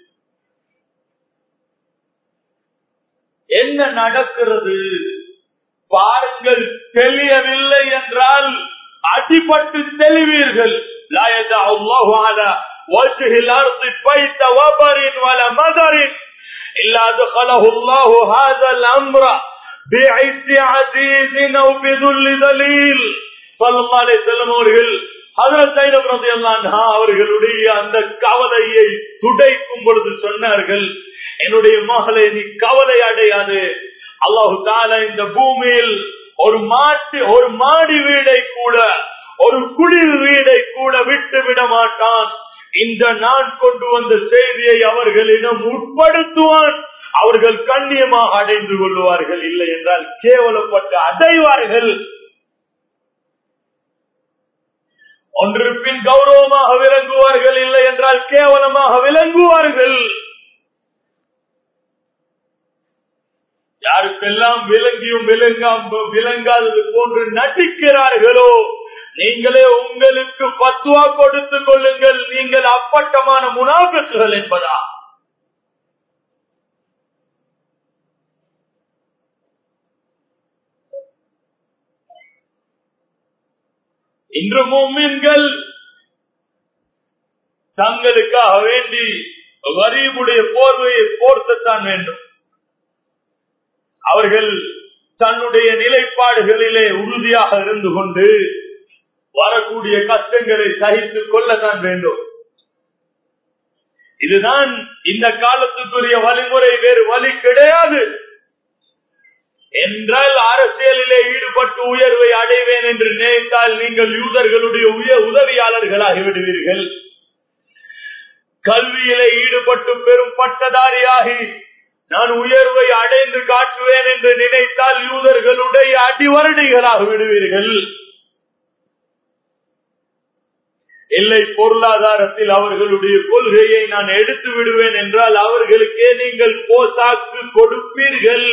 என்ன நடக்கிறது பாருங்கள். தெளியவில்லை என்றால் அடிபட்டு தெளிவீர்கள். லா யதஅு அல்லாஹு அலா வஜ்ஹில் அர்தி பைத வபரின் வல மதரின் இல்லா தகலஹு அல்லாஹு ஹாதல் அம்ர பிஐத்தி அஸீஸின் அவ் பிதுல்லி தலீல். ஸல்லல்லாஹு அலைஹி வஸல்லம் அவர்கள் ஹஜ்ரத் ஸைனப் ரலியல்லாஹு அன்ஹா அவர்களுடைய அந்த கவலையை துடைக்கும் பொழுது சொன்னார்கள், என்னுடைய மகளே, நீ கவலை அடையாது. அல்லாஹு தஆலா இந்த பூமியில் ஒரு மாட்டு ஒரு மாடி வீடை கூட, ஒரு குளிர் வீடை கூட விட்டு விட மாட்டான். இந்த நான் கொண்டு வந்த செய்தியை அவர்களிடம் உட்படுத்துவான். அவர்கள் கண்ணியமாக அடைந்து கொள்வார்கள், இல்லை என்றால் கேவலப்பட்டு அடைவார்கள். ஒன்று பின் கௌரவமாக விளங்குவார்கள், இல்லை என்றால் கேவலமாக விளங்குவார்கள். யாருக்கெல்லாம் விளங்கியும் விளங்காம விளங்காதது போன்று நடிக்கிறார்களோ, நீங்களே உங்களுக்கு பத்வா கொடுத்துக் கொள்ளுங்கள், நீங்கள் அப்பட்டமான முனாஃபிக்குகள் என்பதா? இன்று முஃமின்கள் தங்களுக்காக வேண்டி கரீபுடைய போர்வையை போர்த்தத்தான் வேண்டும். அவர்கள் தன்னுடைய நிலைப்பாடுகளிலே உறுதியாக இருந்து கொண்டு வரக்கூடிய கஷ்டங்களை சகித்துக் கொள்ளத்தான் வேண்டும். இதுதான் இந்த காலத்துக்குரிய வழிமுறை, வேறு வழி கிடையாது. என்றால் அரசியலிலே ஈடுபட்டு உயர்வை அடைவேன் என்று நினைத்தால் நீங்கள் யூதர்களுடைய உதவியாளர்களாகி விடுவீர்கள். கல்வியிலே ஈடுபட்டு பெரும் பட்டதாரியாகி நான் உயர்வை அடைந்து காட்டுவேன் என்று நினைத்தால் யூதர்களுடைய அடிவரடிகளாக விடுவீர்கள். இல்லை, பொருளாதாரத்தில் அவர்களுடைய கொள்கையை நான் எடுத்து விடுவேன் என்றால் அவர்களுக்கே நீங்கள் போசாக்கு கொடுப்பீர்கள்.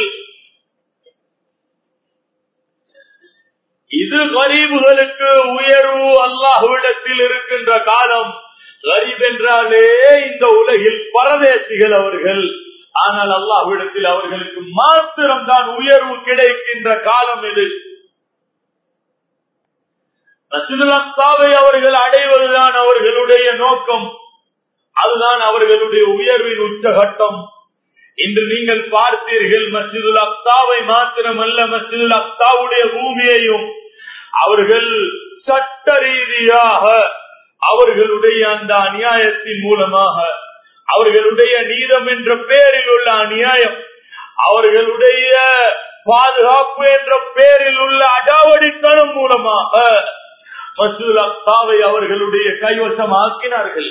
இது கரீபுகளுக்கு உயர்வு அல்லாஹ்விடத்தில் இருக்கின்ற காலம். கரீப் என்றாலே இந்த உலகில் பரதேசிகள் அவர்கள். ஆனால் அல்லாஹ்விடத்தில் அவர்களுக்கு மாத்திரம்தான் உயர்வு கிடைக்கின்ற காலம் இது. மஸ்ஜிதுல் அக்ஸாவை அவர்கள் அடைவதுதான் அவர்களுடைய நோக்கம். அதுதான் அவர்களுடைய உயர்வின் உச்சகட்டம். இன்று நீங்கள் பார்த்தீர்கள், மஸ்ஜிதுல் அக்ஸாவை மாத்திரமல்ல, மஸ்ஜிதுல் அக்ஸாவுடைய பூமியையும் அவர்கள் சட்ட ரீதியாக அவர்களுடைய அந்த அநியாயத்தின் மூலமாக, அவர்களுடைய நீதம் என்ற பெயரில் உள்ள அநியாயம், அவர்களுடைய பாதுகாப்பு என்ற பெயரில் உள்ள அடாவடித்தனம் மூலமாக மஸ்ஜிதுல் அக்ஸாவை அவர்களுடைய கைவசம் ஆக்கினார்கள்.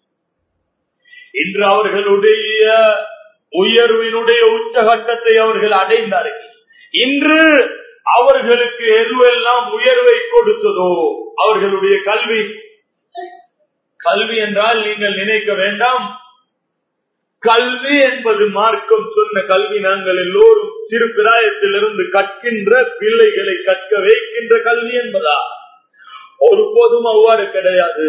இன்று அவர்களுடைய உயர்வினுடைய உச்சகட்டத்தை அவர்கள் அடைந்தார்கள். இன்று அவர்களுக்கு எதுவெல்லாம் உயர்வை கொடுத்ததோ அவர்களுடைய கல்வி. கல்வி என்றால் நீங்கள் நினைக்க வேண்டாம், கல்வி என்பது மார்க்கம் சொன்ன கல்வி. நாங்கள் எல்லோரும் சிறு பிராயத்திலிருந்து கற்கின்ற, பிள்ளைகளை கற்க வைக்கின்ற கல்வி என்பதா? ஒருபோதும் அவ்வாறு கிடையாது.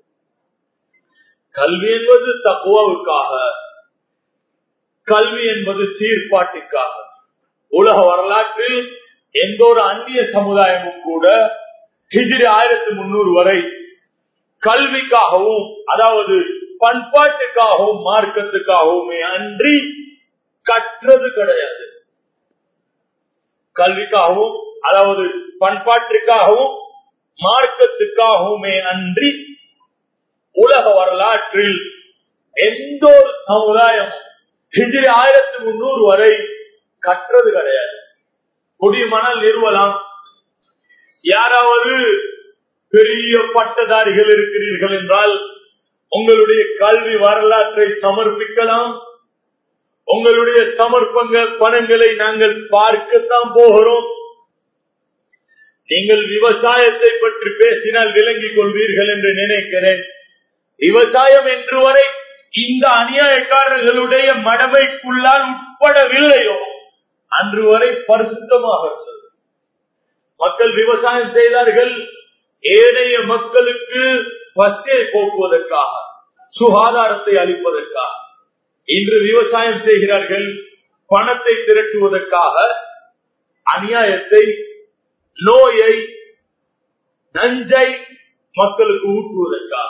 கல்வி என்பது தக்வாவுக்காக, கல்வி என்பது சீர்பாட்டுக்காக. உலக வரலாற்றில் எந்த ஒரு அந்நிய சமுதாயமும் கூட ஹிஜ்ரி ஆயிரத்தி முன்னூறு வரை கல்விக்காகவும், அதாவது பண்பாட்டுக்காகவும் மார்க்கத்துக்காகவுமே அன்றி கற்றது கிடையாது. கல்விக்காகவும், அதாவது பண்பாட்டிற்காகவும் மார்க்கத்துக்காகவுமே அன்றி உலக வரலாற்றில் எந்த ஒரு சமுதாயம் ஹிஜ்ரி ஆயிரத்தி முன்னூறு வரை கற்றது கிடையாது. குடிமணல் நிறுவலாம், யாராவது பெரிய பட்டதாரிகள் இருக்கிறீர்கள் என்றால் உங்களுடைய கல்வி வரலாற்றை சமர்ப்பிக்கலாம். உங்களுடைய சமர்ப்பங்க பணங்களை நாங்கள் பார்க்கத்தான் போகிறோம். நீங்கள் விவசாயத்தை பற்றி பேசினால் விளங்கிக் கொள்வீர்கள் என்று நினைக்கிறேன். விவசாயம் என்று வரை இந்த அநியாயக்காரர்களுடைய மடமைக்குள்ளால் உட்படவில்லையோ அன்று வரை பரிசுத்தமாக இருந்தது. மக்கள் விவசாயம் செய்தார்கள், ஏனைய மக்களுக்கு பசியை போக்குவதற்காக, சுகாதாரத்தை அளிப்பதற்காக. இன்று விவசாயம் செய்கிறார்கள் பணத்தை திரட்டுவதற்காக, அநியாயத்தை, நோயை, நஞ்சை மக்களுக்கு ஊட்டுவதற்காக.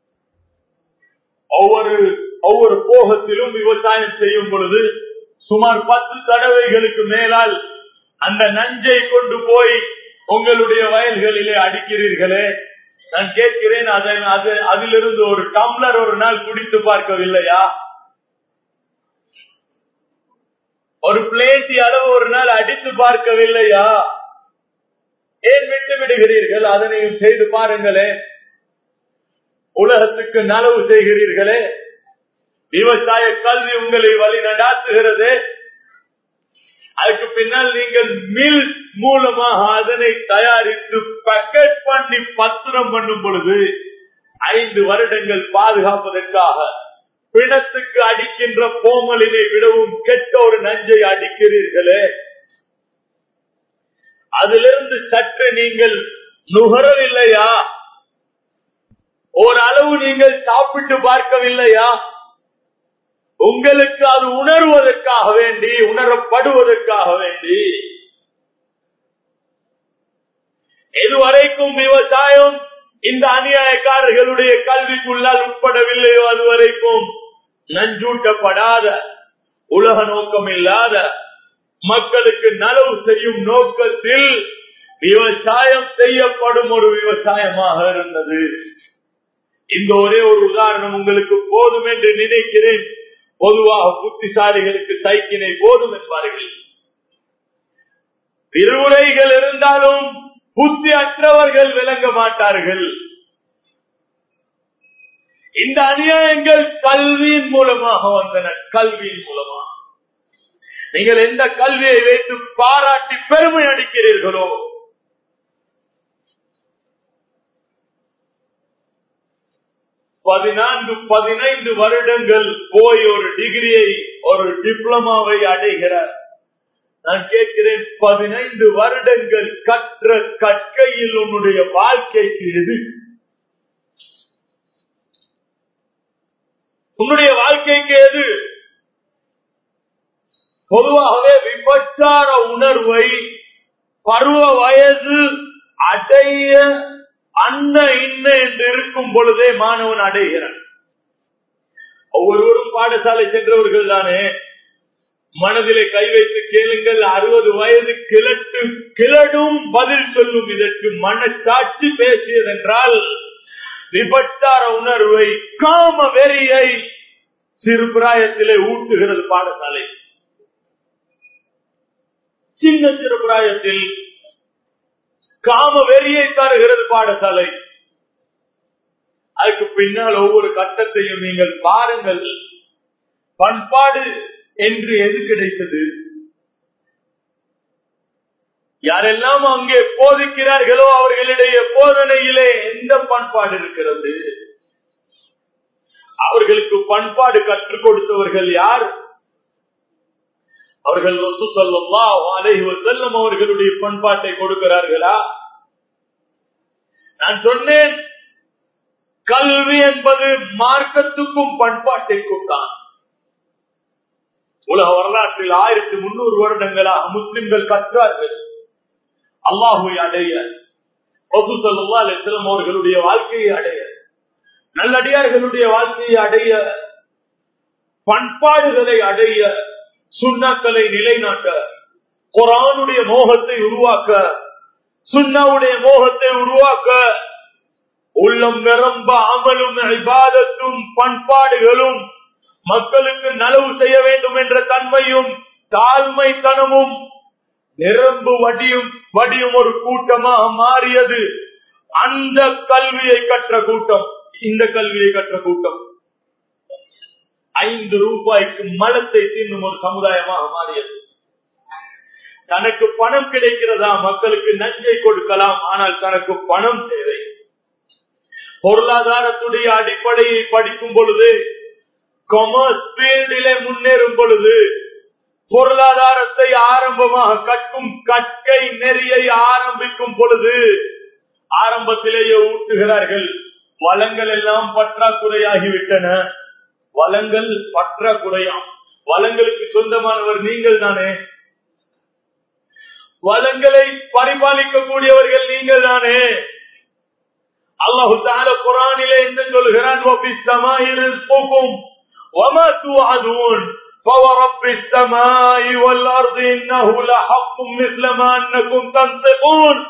ஒவ்வொரு ஒவ்வொரு போகத்திலும் விவசாயம் செய்யும் பொழுது சுமார் பத்து தடவைகளுக்கு மேலால் அந்த நஞ்சை கொண்டு போய் உங்களுடைய வயல்களிலே அடிக்கிறீர்களே, நான் கேட்கிறேன், அதிலிருந்து ஒரு டம்ளர் ஒரு நாள் குடித்து பார்க்கவில்லையா? ஒரு பிளேட்டி அளவு ஒரு நாள் அடித்து பார்க்கவில்லையா? ஏன் விட்டு விடுகிறீர்கள்? அதனையும் செய்து பாருங்களே. உலகத்துக்கு நலவு செய்கிறீர்களே. விவசாய கல்வி உங்களை வழி நடாத்துகிறது. அதுக்கு பின்னால் நீங்கள் மில் மூலமாக அதனை தயாரித்து பேக்கெட் பண்ணி பத்திரம் பண்ணும் பொழுது ஐந்து வருடங்கள் பாதுகாப்பதற்காக பிணத்துக்கு அடிக்கின்ற போமலினை விடவும் கெட்ட ஒரு நஞ்சை அடிக்கிறீர்களே. அதிலிருந்து சற்று நீங்கள் நுகரவில்லையா? ஓரளவு நீங்கள் சாப்பிட்டு பார்க்கவில்லையா? உங்களுக்கு அது உணர்வதற்காக வேண்டி, உணரப்படுவதற்காக வேண்டி. எதுவரைக்கும் விவசாயம் இந்த அநியாயக்காரர்களுடைய கல்விக்குள்ளால் உட்படவில்லையோ அதுவரைக்கும் நஞ்சூட்டப்படாத, உலக நோக்கம் இல்லாத, மக்களுக்கு நலவு செய்யும் நோக்கத்தில் விவசாயம் செய்யப்படும் ஒரு விவசாயமாக இருந்தது. இந்த ஒரே ஒரு உதாரணம் உங்களுக்கு போதும் என்று நினைக்கிறேன். பொதுவாக புத்திசாலிகளுக்கு சைக்கினை போதும் என்பார்கள். விரிவுரைகள் இருந்தாலும் புத்தி அற்றவர்கள் விளங்க மாட்டார்கள். இந்த அநியாயங்கள் கல்வியின் மூலமாக வந்தன. கல்வியின் மூலமாக நீங்கள் எந்த கல்வியை வைத்து பாராட்டி பெருமை அடிக்கிறீர்களோ, பதினான்கு பதினைந்து வருடங்கள் போய் ஒரு டிகிரியை, ஒரு டிப்ளமாவை அடைகிறார். நான் கேட்கிறேன், பதினைந்து வருடங்கள் கற்ற கற்கையில் உன்னுடைய வாழ்க்கைக்கு எது? உன்னுடைய வாழ்க்கைக்கு எது? பொதுவாகவே விபச்சார உணர்வை பருவ வயது அடைய அன்ன இன்ன என்று இருக்கும் பொழுதே மாணவன் அடைகிறான். ஒவ்வொருவரும் பாடசாலை சென்றவர்கள் தானே. மனதிலே கை வைத்து கேளுங்கள், அறுபது வயது கிழட்டு கிழடும் பதில் சொல்லும் இதற்கு மனச்சாட்சி பேசியதென்றால் விபச்சார உணர்வை, காம வெறியை சிறு பிராயத்திலே ஊட்டுகிறது பாடசாலை. சின்ன சிறு பிராயத்தில் காம வெறியை தருகிறது பாடசாலை. அதுக்கு பின்னால் ஒவ்வொரு கட்டத்தையும் நீங்கள் பாருங்கள். பண்பாடு என்று எது கிடைத்தது? யாரெல்லாம் அங்கே போதிக்கிறார்களோ அவர்களிடையே போதனையிலே எந்த பண்பாடு இருக்கிறது? அவர்களுக்கு பண்பாடு கற்றுக் கொடுத்தவர்கள் யார்? அவர்கள் ரசூல் ஸல்லல்லாஹு அலைஹி வஸல்லம் அவர்களுடைய பண்பாட்டை கொடுக்கிறார்களா? நான் சொன்னேன், கல்வி என்பது மார்க்கத்துக்கும் பண்பாட்டிற்கும் தான். உலக வரலாற்றில் ஆயிரத்தி முன்னூறு வருடங்களாக முஸ்லிம்கள் கற்றார்கள். அல்லாஹ்வை அடைய, ரசூல் ஸல்லல்லாஹு அலைஹி வஸல்லம் அவர்களுடைய வாழ்க்கையை அடைய, நல்லடியார்களுடைய வாழ்க்கையை அடைய, பண்பாடுகளை அடைய, சுன்னாக்களை நிலைநாட்ட, குர்ஆனுடைய மோகத்தை உருவாக்க, சுன்னாவுடைய மோகத்தை உருவாக்க, உள்ளம் நிரம்ப அமலும் இபாதத்தும் பண்பாடுகளும் மக்களுக்கு நலவு செய்ய வேண்டும் என்ற தன்மையும் தாழ்மைத்தனமும் நிரம்பு வடியும் வடியும் ஒரு கூட்டமாக மாறியது. அந்த கல்வியை கற்ற கூட்டம், இந்த கல்வியை கற்ற கூட்டம் ஐந்து ரூபாய்க்கு மலத்தை தின்னும் ஒரு சமுதாயமாக மாறியது. தனக்கு பணம் கிடைக்கிறதா, மக்களுக்கு நஞ்சை கொடுக்கலாம், ஆனால் தனக்கு பணம் தேவை. பொருளாதாரத்துடைய அடிப்படையை படிக்கும் பொழுது, காமர்ஸ் ஃபீல்டிலே முன்னேறும் பொழுது, பொருளாதாரத்தை ஆரம்பமாக கற்கும் கற்கை நெறியை ஆரம்பிக்கும் பொழுது ஆரம்பத்திலேயே ஊட்டுகிறார்கள். வளங்கள் எல்லாம் பற்றாக்குறையாகிவிட்டன. வளங்கள் பற்றாக்குறையாம். வளங்களுக்கு சொந்தமானவர் நீங்கள் தானே. வளங்களை பரிபாலிக்கக்கூடியவர்கள் நீங்கள் தானே. அல்லாஹ் தஆலா குர்ஆனிலே என்ன சொல்கிறான்? فورب السماء والأرض إنه لحق مثل ما أنكم تنطقون.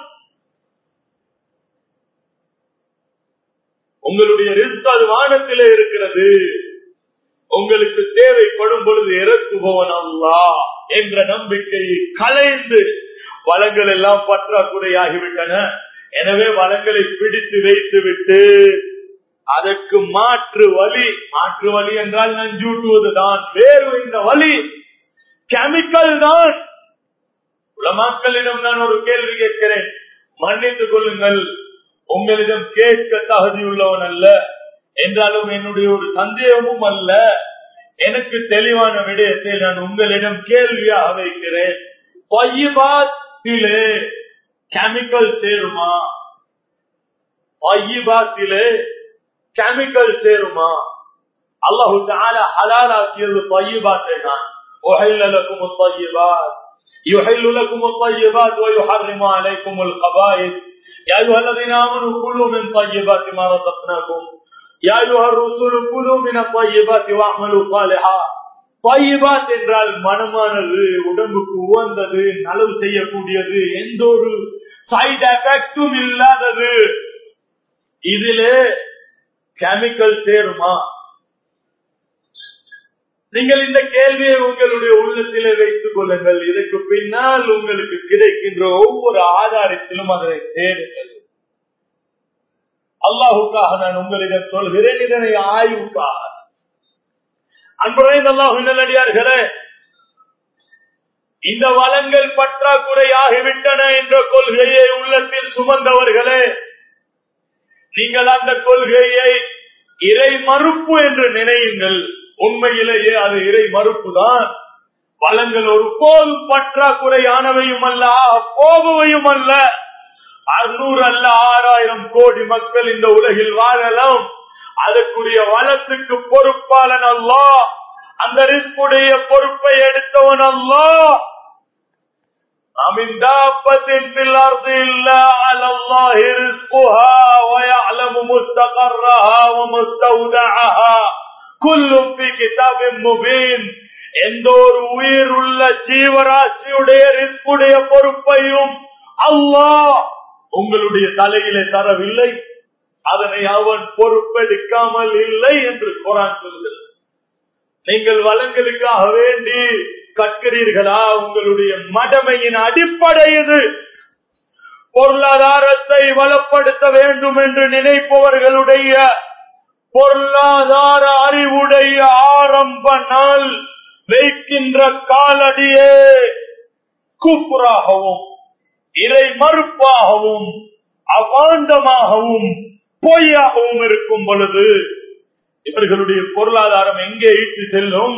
உங்களுடைய ரிஸ்க் அது வானத்திலே இருக்கிறது, உங்களுக்கு தேவைப்படும் பொழுது இறக்குபவன் அல்லாஹ் என்ற நம்பிக்கையை கலைந்து வளங்கள் எல்லாம் பற்றாக்குறையாகிவிட்டன. எனவே வளங்களை பிடித்து வைத்து விட்டு அதற்கு மாற்று வழி, மாற்று வழி என்றால் நஞ்சூட்டுவதுதான். வேறு இந்த வழி கெமிக்கல் தான். உலமாக்களிடம் நான் ஒரு கேள்வி கேட்கிறேன், மன்னித்துக் கொள்ளுங்கள், உங்களிடம் கேட்க தகுதியுள்ளவன் அல்ல என்றாலும் என்னுடைய ஒரு சந்தேகமும் அல்ல, எனக்கு தெளிவான விடயத்தை நான் உங்களிடம் கேள்வியாக வைக்கிறேன். பையிபாத்திலே கெமிக்கல் சேருமா? பையிபாத்திலே கெமிக்கல் சேருமா? அல்லாஹு தஆலா ஹலாலாக்கியது பையிபாத்தை தான். உஹில்ல லகுமுத் தையிபாத் யுஹில்லு லகுமுத் தையிபாத் வ யுஹர்ரிமு அலைக்குமுல் கபாயித் யா அய்யுஹல்லதீன ஆமனூ குலூ மின் தையிபாத்தி மா ரஸக்னாகும் யா அய்யுஹர் ரசூலு குலூ மினத் தையிபாத்தி வஅமலூ ஸாலிஹா. தையிபாத் என்றால் மனமானது, உடம்புக்கு உகந்தது, நலவு செய்யக்கூடியது, எந்த ஒரு சைடு எஃபெக்டும் இல்லாதது. இதிலே கெமிக்கல் சேருமா? நீங்கள் இந்த கேள்வியை உங்களுடைய உள்ளத்திலே வைத்துக் கொள்ளுங்கள். இதற்கு பின்னால் உங்களுக்கு கிடைக்கின்ற ஒவ்வொரு ஆதாரத்திலும் அதனை தேடுங்கள். அல்லாஹுக்காக நான் உங்களிடம் சொல்கிறேன், இதனை ஆய்வுக்காக. அன்புடைய அல்லாஹ் நல்லடியார்களே, இந்த வளங்கள் பற்றாக்குறையாகிவிட்டன என்ற கொள்கையை உள்ளத்தில் சுமந்தவர்களே, நீங்கள் அந்த கொள்கையை இறை மறுப்பு என்று நினையுங்கள். உண்மையிலேயே அது இறை மறுப்பு தான். வளங்கள் ஒரு போதும் பற்றாக்குறையானவையும் அல்ல, போகுவையும் அல்ல. அறுநூறு அல்ல, ஆறாயிரம் கோடி மக்கள் இந்த உலகில் வாழலாம். அதற்குரிய வளத்துக்கு பொறுப்பாளன் அல்லாஹ், அந்த ரிஸ்குடைய பொறுப்பை எடுத்தவன் அல்லாஹ். அமின் தாபத்தின் ஃபில் அர்தி இல்லா அலல்லாஹி ரிஸ்குஹா வ யஅலமு முஸ்தகர்ரஹா வ முஸ்தௌதஅஹா குல்லும் ஃபீ கிதாபின் முபீன். எந்த ஒரு உயிர் உள்ள ஜீவராசியுடைய ரிஸ்குடைய பொறுப்பையும் அல்லாஹ் உங்களுடைய தலையிலே தரவில்லை, அதனை அவன் பொறுப்பெடுக்காமல் இல்லை என்று குர்ஆன் சொல்கிறது. நீங்கள் வளங்களுக்காக வேண்டி கற்கிறீர்களா? உங்களுடைய மடமையின் அடிப்படை இது. பொருளாதாரத்தை வளப்படுத்த வேண்டும் என்று நினைப்பவர்களுடைய பொருளாதார அறிவுடைய ஆரம்ப நாள் வைக்கின்ற காலடியே குஃப்ராகவும் இறை மறுப்பாகவும் அபாண்டமாகவும் பொய்யாகவும் இருக்கும் பொழுது இவர்களுடைய பொருளாதாரம் எங்கே ஈட்டு செல்லும்?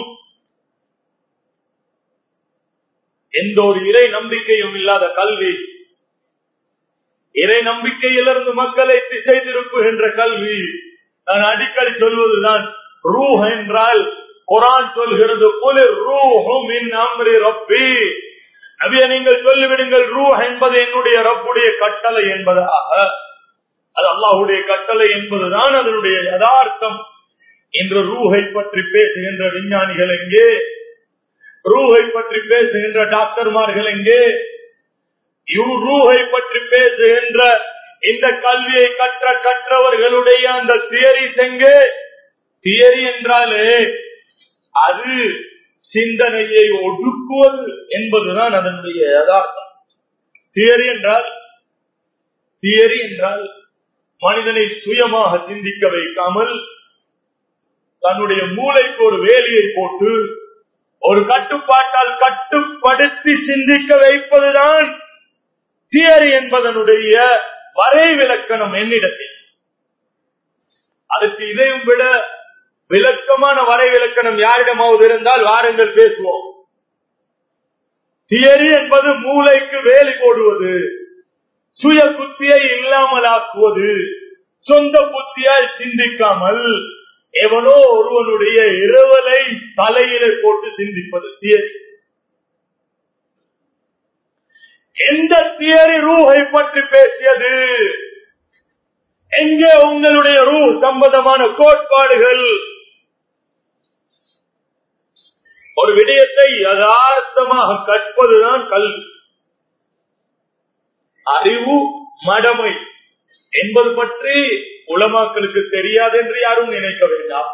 எந்த ஒரு இறை நம்பிக்கையும் இல்லாத கல்வி, இறை நம்பிக்கையிலிருந்து மக்களை திசை திருப்புகின்ற கல்வி. நான் அடிக்கடி சொல்வதுதான், ரூஹ் என்றால் குர்ஆன் சொல்கிறது, குலிர் ரூஹு மின் அம்ரி ரப்பி. நபியே நீங்கள் சொல்லிவிடுங்கள், ரூஹ் என்பது என்னுடைய ரப்புடைய கட்டளை என்பதாக. அது அல்லாஹ்வுடைய கட்டளை என்பதுதான் அதனுடைய யதார்த்தம். இன்று ரூஹை பற்றி பேசுகின்ற விஞ்ஞானிகள் எங்கே? ரூஹை பற்றி பேசுகின்ற டாக்டர்மார்கள் எங்கே? ரூஹை பற்றி பேசுகின்ற இந்த கல்வியை கற்ற கற்றவர்களுடைய அந்த தியரி எங்கே? தியரி என்றாலே அது சிந்தனையை ஒடுக்குவது என்பதுதான் அதனுடைய யதார்த்தம். தியரி என்றால் தியரி என்றால் மனிதனை சுயமாக சிந்திக்க வைக்காமல் தன்னுடைய மூளைக்கு ஒரு வேலையை போட்டு ஒரு கட்டுப்பாட்டால் கட்டுப்படுத்தி சிந்திக்க வைப்பதுதான் தியரி என்பதனுடைய வரை விலக்கணம் என்னிடத்தில். அதுக்கு இதையும் விட விளக்கமான வரை விலக்கணம் யாரிடமாவது இருந்தால் வாருங்கள் பேசுவோம். தியரி என்பது மூளைக்கு வேலை போடுவது, சுய புத்தியை இல்லாமல் ஆக்குவது, சொந்த புத்தியால் சிந்திக்காமல் எவனோ ஒருவனுடைய இரவலை தலையிலே போட்டு சிந்திப்பது தியரி. எந்த தியரி ரூஹை பற்றி பேசியது? எங்கே உங்களுடைய ரூஹ் சம்பந்தமான கோட்பாடுகள்? ஒரு விடயத்தை யதார்த்தமாக கற்பதுதான் கல்வி. அறிவு மடமை என்பது பற்றி உலமாக்களுக்கு தெரியாது என்று யாரும் நினைக்க வேண்டாம்.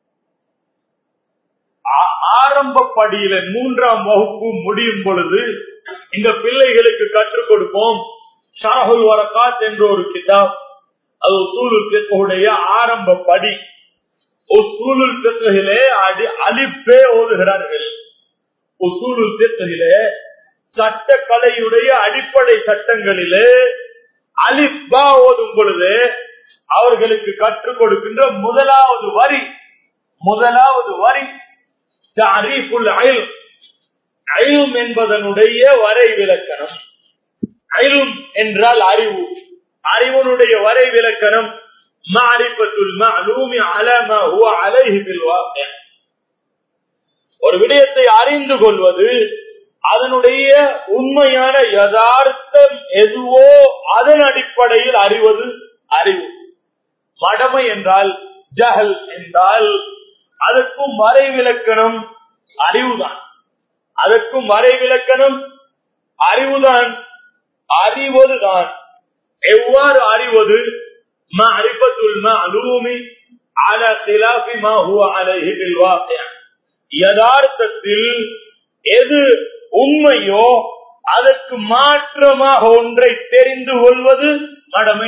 ஆரம்ப படியில மூன்றாம் வகுப்பு முடியும் பொழுது இந்த பிள்ளைகளுக்கு கற்றுக் கொடுப்போம். ஷரஹுல் வரகாத் என்ற ஒரு கிதாப், அது உசூலுல் ஃபிக்ஹுடைய ஆரம்ப படி. உசூலுல் ஃபிக்ஹிலே அலிஃபே ஓதுகிறார்கள். உசூலுல் ஃபிக்ஹிலே சட்டக்கலையுடைய அடிப்படை சட்டங்களிலே அலிஃப் பா ஓதும் பொழுது அவர்களுக்கு கற்றுக் கொடுக்கின்ற முதலாவது வரி முதலாவது வரி தஅரீஃபுல் இல்ம், இல்ம் என்பதனுடைய வரை விலக்கணம். இல்ம் என்றால் அறிவு, அறிவனுடைய வரை விலக்கணம் மஅரிஃபத்துல் மஅலூமி அலா மா ஹுவ அலைஹி பில் வாक़ி. ஒரு விடயத்தை அறிந்து கொள்வது, அதனுடைய உண்மையான யதார்த்தம் எதுவோ அதன் அடிப்படையில் அறிவது அறிவு. மடமை என்றால், ஜஹல் என்றால் அதற்கும் வரை விலக்கணம் அறிவுதான். அதற்கும் வரை விலக்கணம் அறிவுதான். அறிவதுதான். எவ்வாறு அறிவது? மஅரிஃபத்துல் மஅலூமி அலா খিলাফி மா ஹுவ அலைஹி பில் வாक़ி. யதார்த்தத்தில் எது உண்மையோ அதற்கு மாற்றமாக ஒன்றை தெரிந்து கொள்வது மடமை.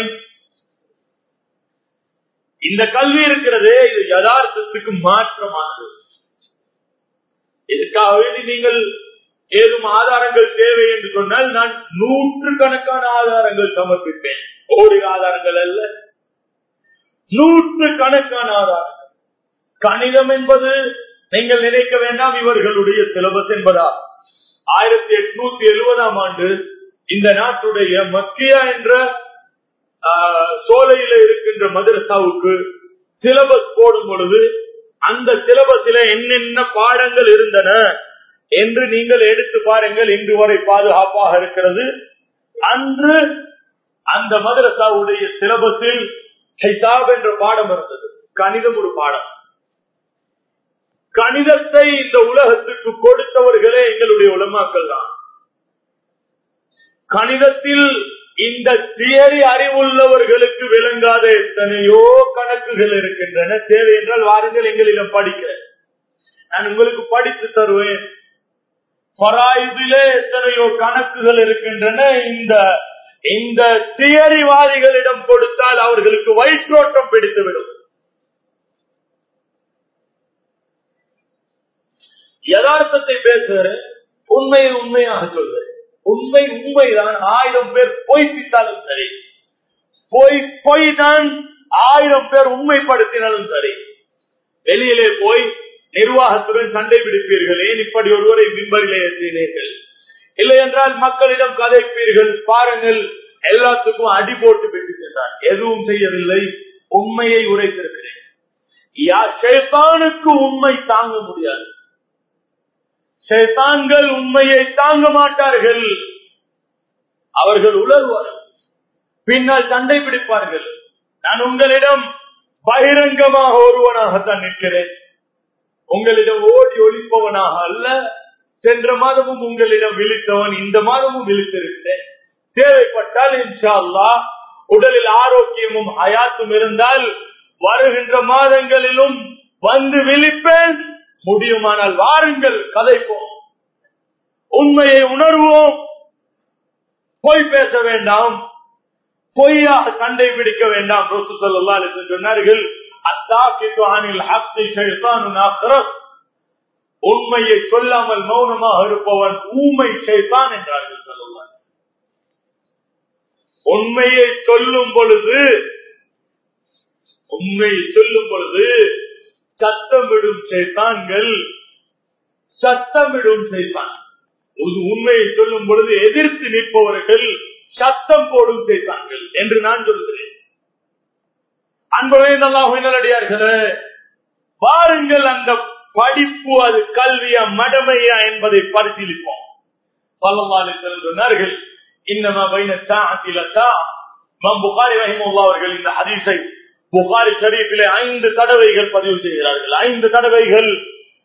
இந்த கல்வி இருக்கிறது, இது யதார்த்தத்துக்கு மாற்றமானது. இதுக்காக வேண்டி நீங்கள் ஏதும் ஆதாரங்கள் தேவை என்று சொன்னால் நான் நூற்று கணக்கான ஆதாரங்கள் சமர்ப்பிப்பேன். ஒரு ஆதாரங்கள் அல்ல, நூற்று கணக்கான ஆதாரங்கள். கணிதம் என்பது நீங்கள் நினைக்க வேண்டாம் இவர்களுடைய சிலபஸ் என்பதா. ஆயிரத்தி எட்நூத்தி எழுபதாம் ஆண்டு இந்த நாட்டுடைய மக்கியா என்ற சோலையில இருக்கின்ற மதரசாவுக்கு சிலபஸ் போடும் பொழுது அந்த சிலபஸில என்னென்ன பாடங்கள் இருந்தன என்று நீங்கள் எடுத்து பாருங்கள். இன்று வரை பாதுகாப்பாக இருக்கிறது. அன்று அந்த மதரசாவுடைய சிலபஸில் ஹிசாப் என்ற பாடம் இருந்தது. கணிதம் ஒரு பாடம். கணிதத்தை இந்த உலகத்துக்கு கொடுத்தவர்களே எங்களுடைய உலமாக்கள் தான். கணிதத்தில் இந்த தியரி அறிவுள்ளவர்களுக்கு விளங்காத எத்தனையோ கணக்குகள் இருக்கின்றன. தேவை என்றால் வாருங்கள் எங்களிடம் படிக்க, நான் உங்களுக்கு படித்து தருவேன். ஃபராயிதிலே எத்தனையோ கணக்குகள் இருக்கின்றன. இந்த இந்த தியரிவாதிகளிடம் கொடுத்தால் அவர்களுக்கு வயிற்றோட்டம் பிடித்துவிடும். யதார்த்தத்தை பேசுகிறேன், உண்மையை உண்மையாக சொல்றேன். உண்மை உண்மைதான். ஆயிரம் பேர் பொய்ப்பித்தாலும் சரி, பொய் பொய் தான். ஆயிரம் பேர் உண்மைப்படுத்தினாலும் சரி, வெளியிலே போய் நிர்வாகத்துடன் சண்டை பிடிப்பீர்கள். ஏன் இப்படி ஒருவரை மிம்பரிலே ஏற்றினீர்கள்? இல்லை என்றால் மக்களிடம் கதைப்பீர்கள். பாருங்கள், எல்லாத்துக்கும் அடி போட்டு பெற்று சென்றார், எதுவும் செய்யவில்லை. உண்மையை உரைத்திருக்கிறேன். ஷைத்தானுக்கு உண்மை தாங்க முடியாது. ஷைத்தான்கள் உண்மையை தாங்க மாட்டார்கள். அவர்கள் உலர்வார்கள், பின்னால் சண்டை பிடிப்பார்கள். நான் உங்களிடம் பகிரங்கமாக ஒருவனாகத்தான் நிற்கிறேன், உங்களிடம் ஓடி ஒழிப்பவனாக அல்ல. சென்ற மாதமும் உங்களிடம் விழித்தவன், இந்த மாதமும் விழித்திருக்கிறேன். தேவைப்பட்டால் இன்ஷா அல்லாஹ் உடலில் ஆரோக்கியமும் ஹயாத்தும் இருந்தால் வருகின்ற மாதங்களிலும் வந்து விழிப்பேன். முடியுமானால் வாருங்கள், கதைப்போம், உண்மையை உணர்வோம். பொய் பேச வேண்டாம், பொய்யாக சண்டை பிடிக்க வேண்டாம். ரசூல் ஸல்லல்லாஹு அலைஹி வஸல்லம் சொன்னார்கள், அத்தாகிது அனில் ஹக்கி ஷைத்தானுன் அக்ரஸ். உண்மையை சொல்லாமல் மௌனமாக இருப்பவன் ஊமை ஷைத்தான் என்றார்கள் ஸல்லல்லாஹு. உண்மையை சொல்லும் பொழுது உண்மையை சொல்லும் பொழுது சத்தமிடும் ஷைத்தான்கள், சத்தமிடும் ஷைத்தான். உண்மையை சொல்லும் பொழுது எதிர்த்து நிற்பவர்கள் சத்தம் போடும் ஷைத்தான்கள் என்று நான் சொல்கிறேன். அன்புடைய அல்லாஹ்வின் நல்லடியார்களே, வாருங்கள் அந்த படிப்பு அது கல்வியா மடமையா என்பதை பரிசீலிப்போம். ஸல்லல்லாஹு அலைஹி வஸல்லம் சொன்னார்கள், இன்னமா பைன ஸாஅத்தி லஸா. இமாம் புகாரி ரஹிமஹுல்லாஹ் அவர்கள் இந்த ஹதீஸை புகாரி ஷரீஃபிலே ஐந்து தடவைகள் பதிவு செய்கிறார்கள். ஐந்து தடவைகள்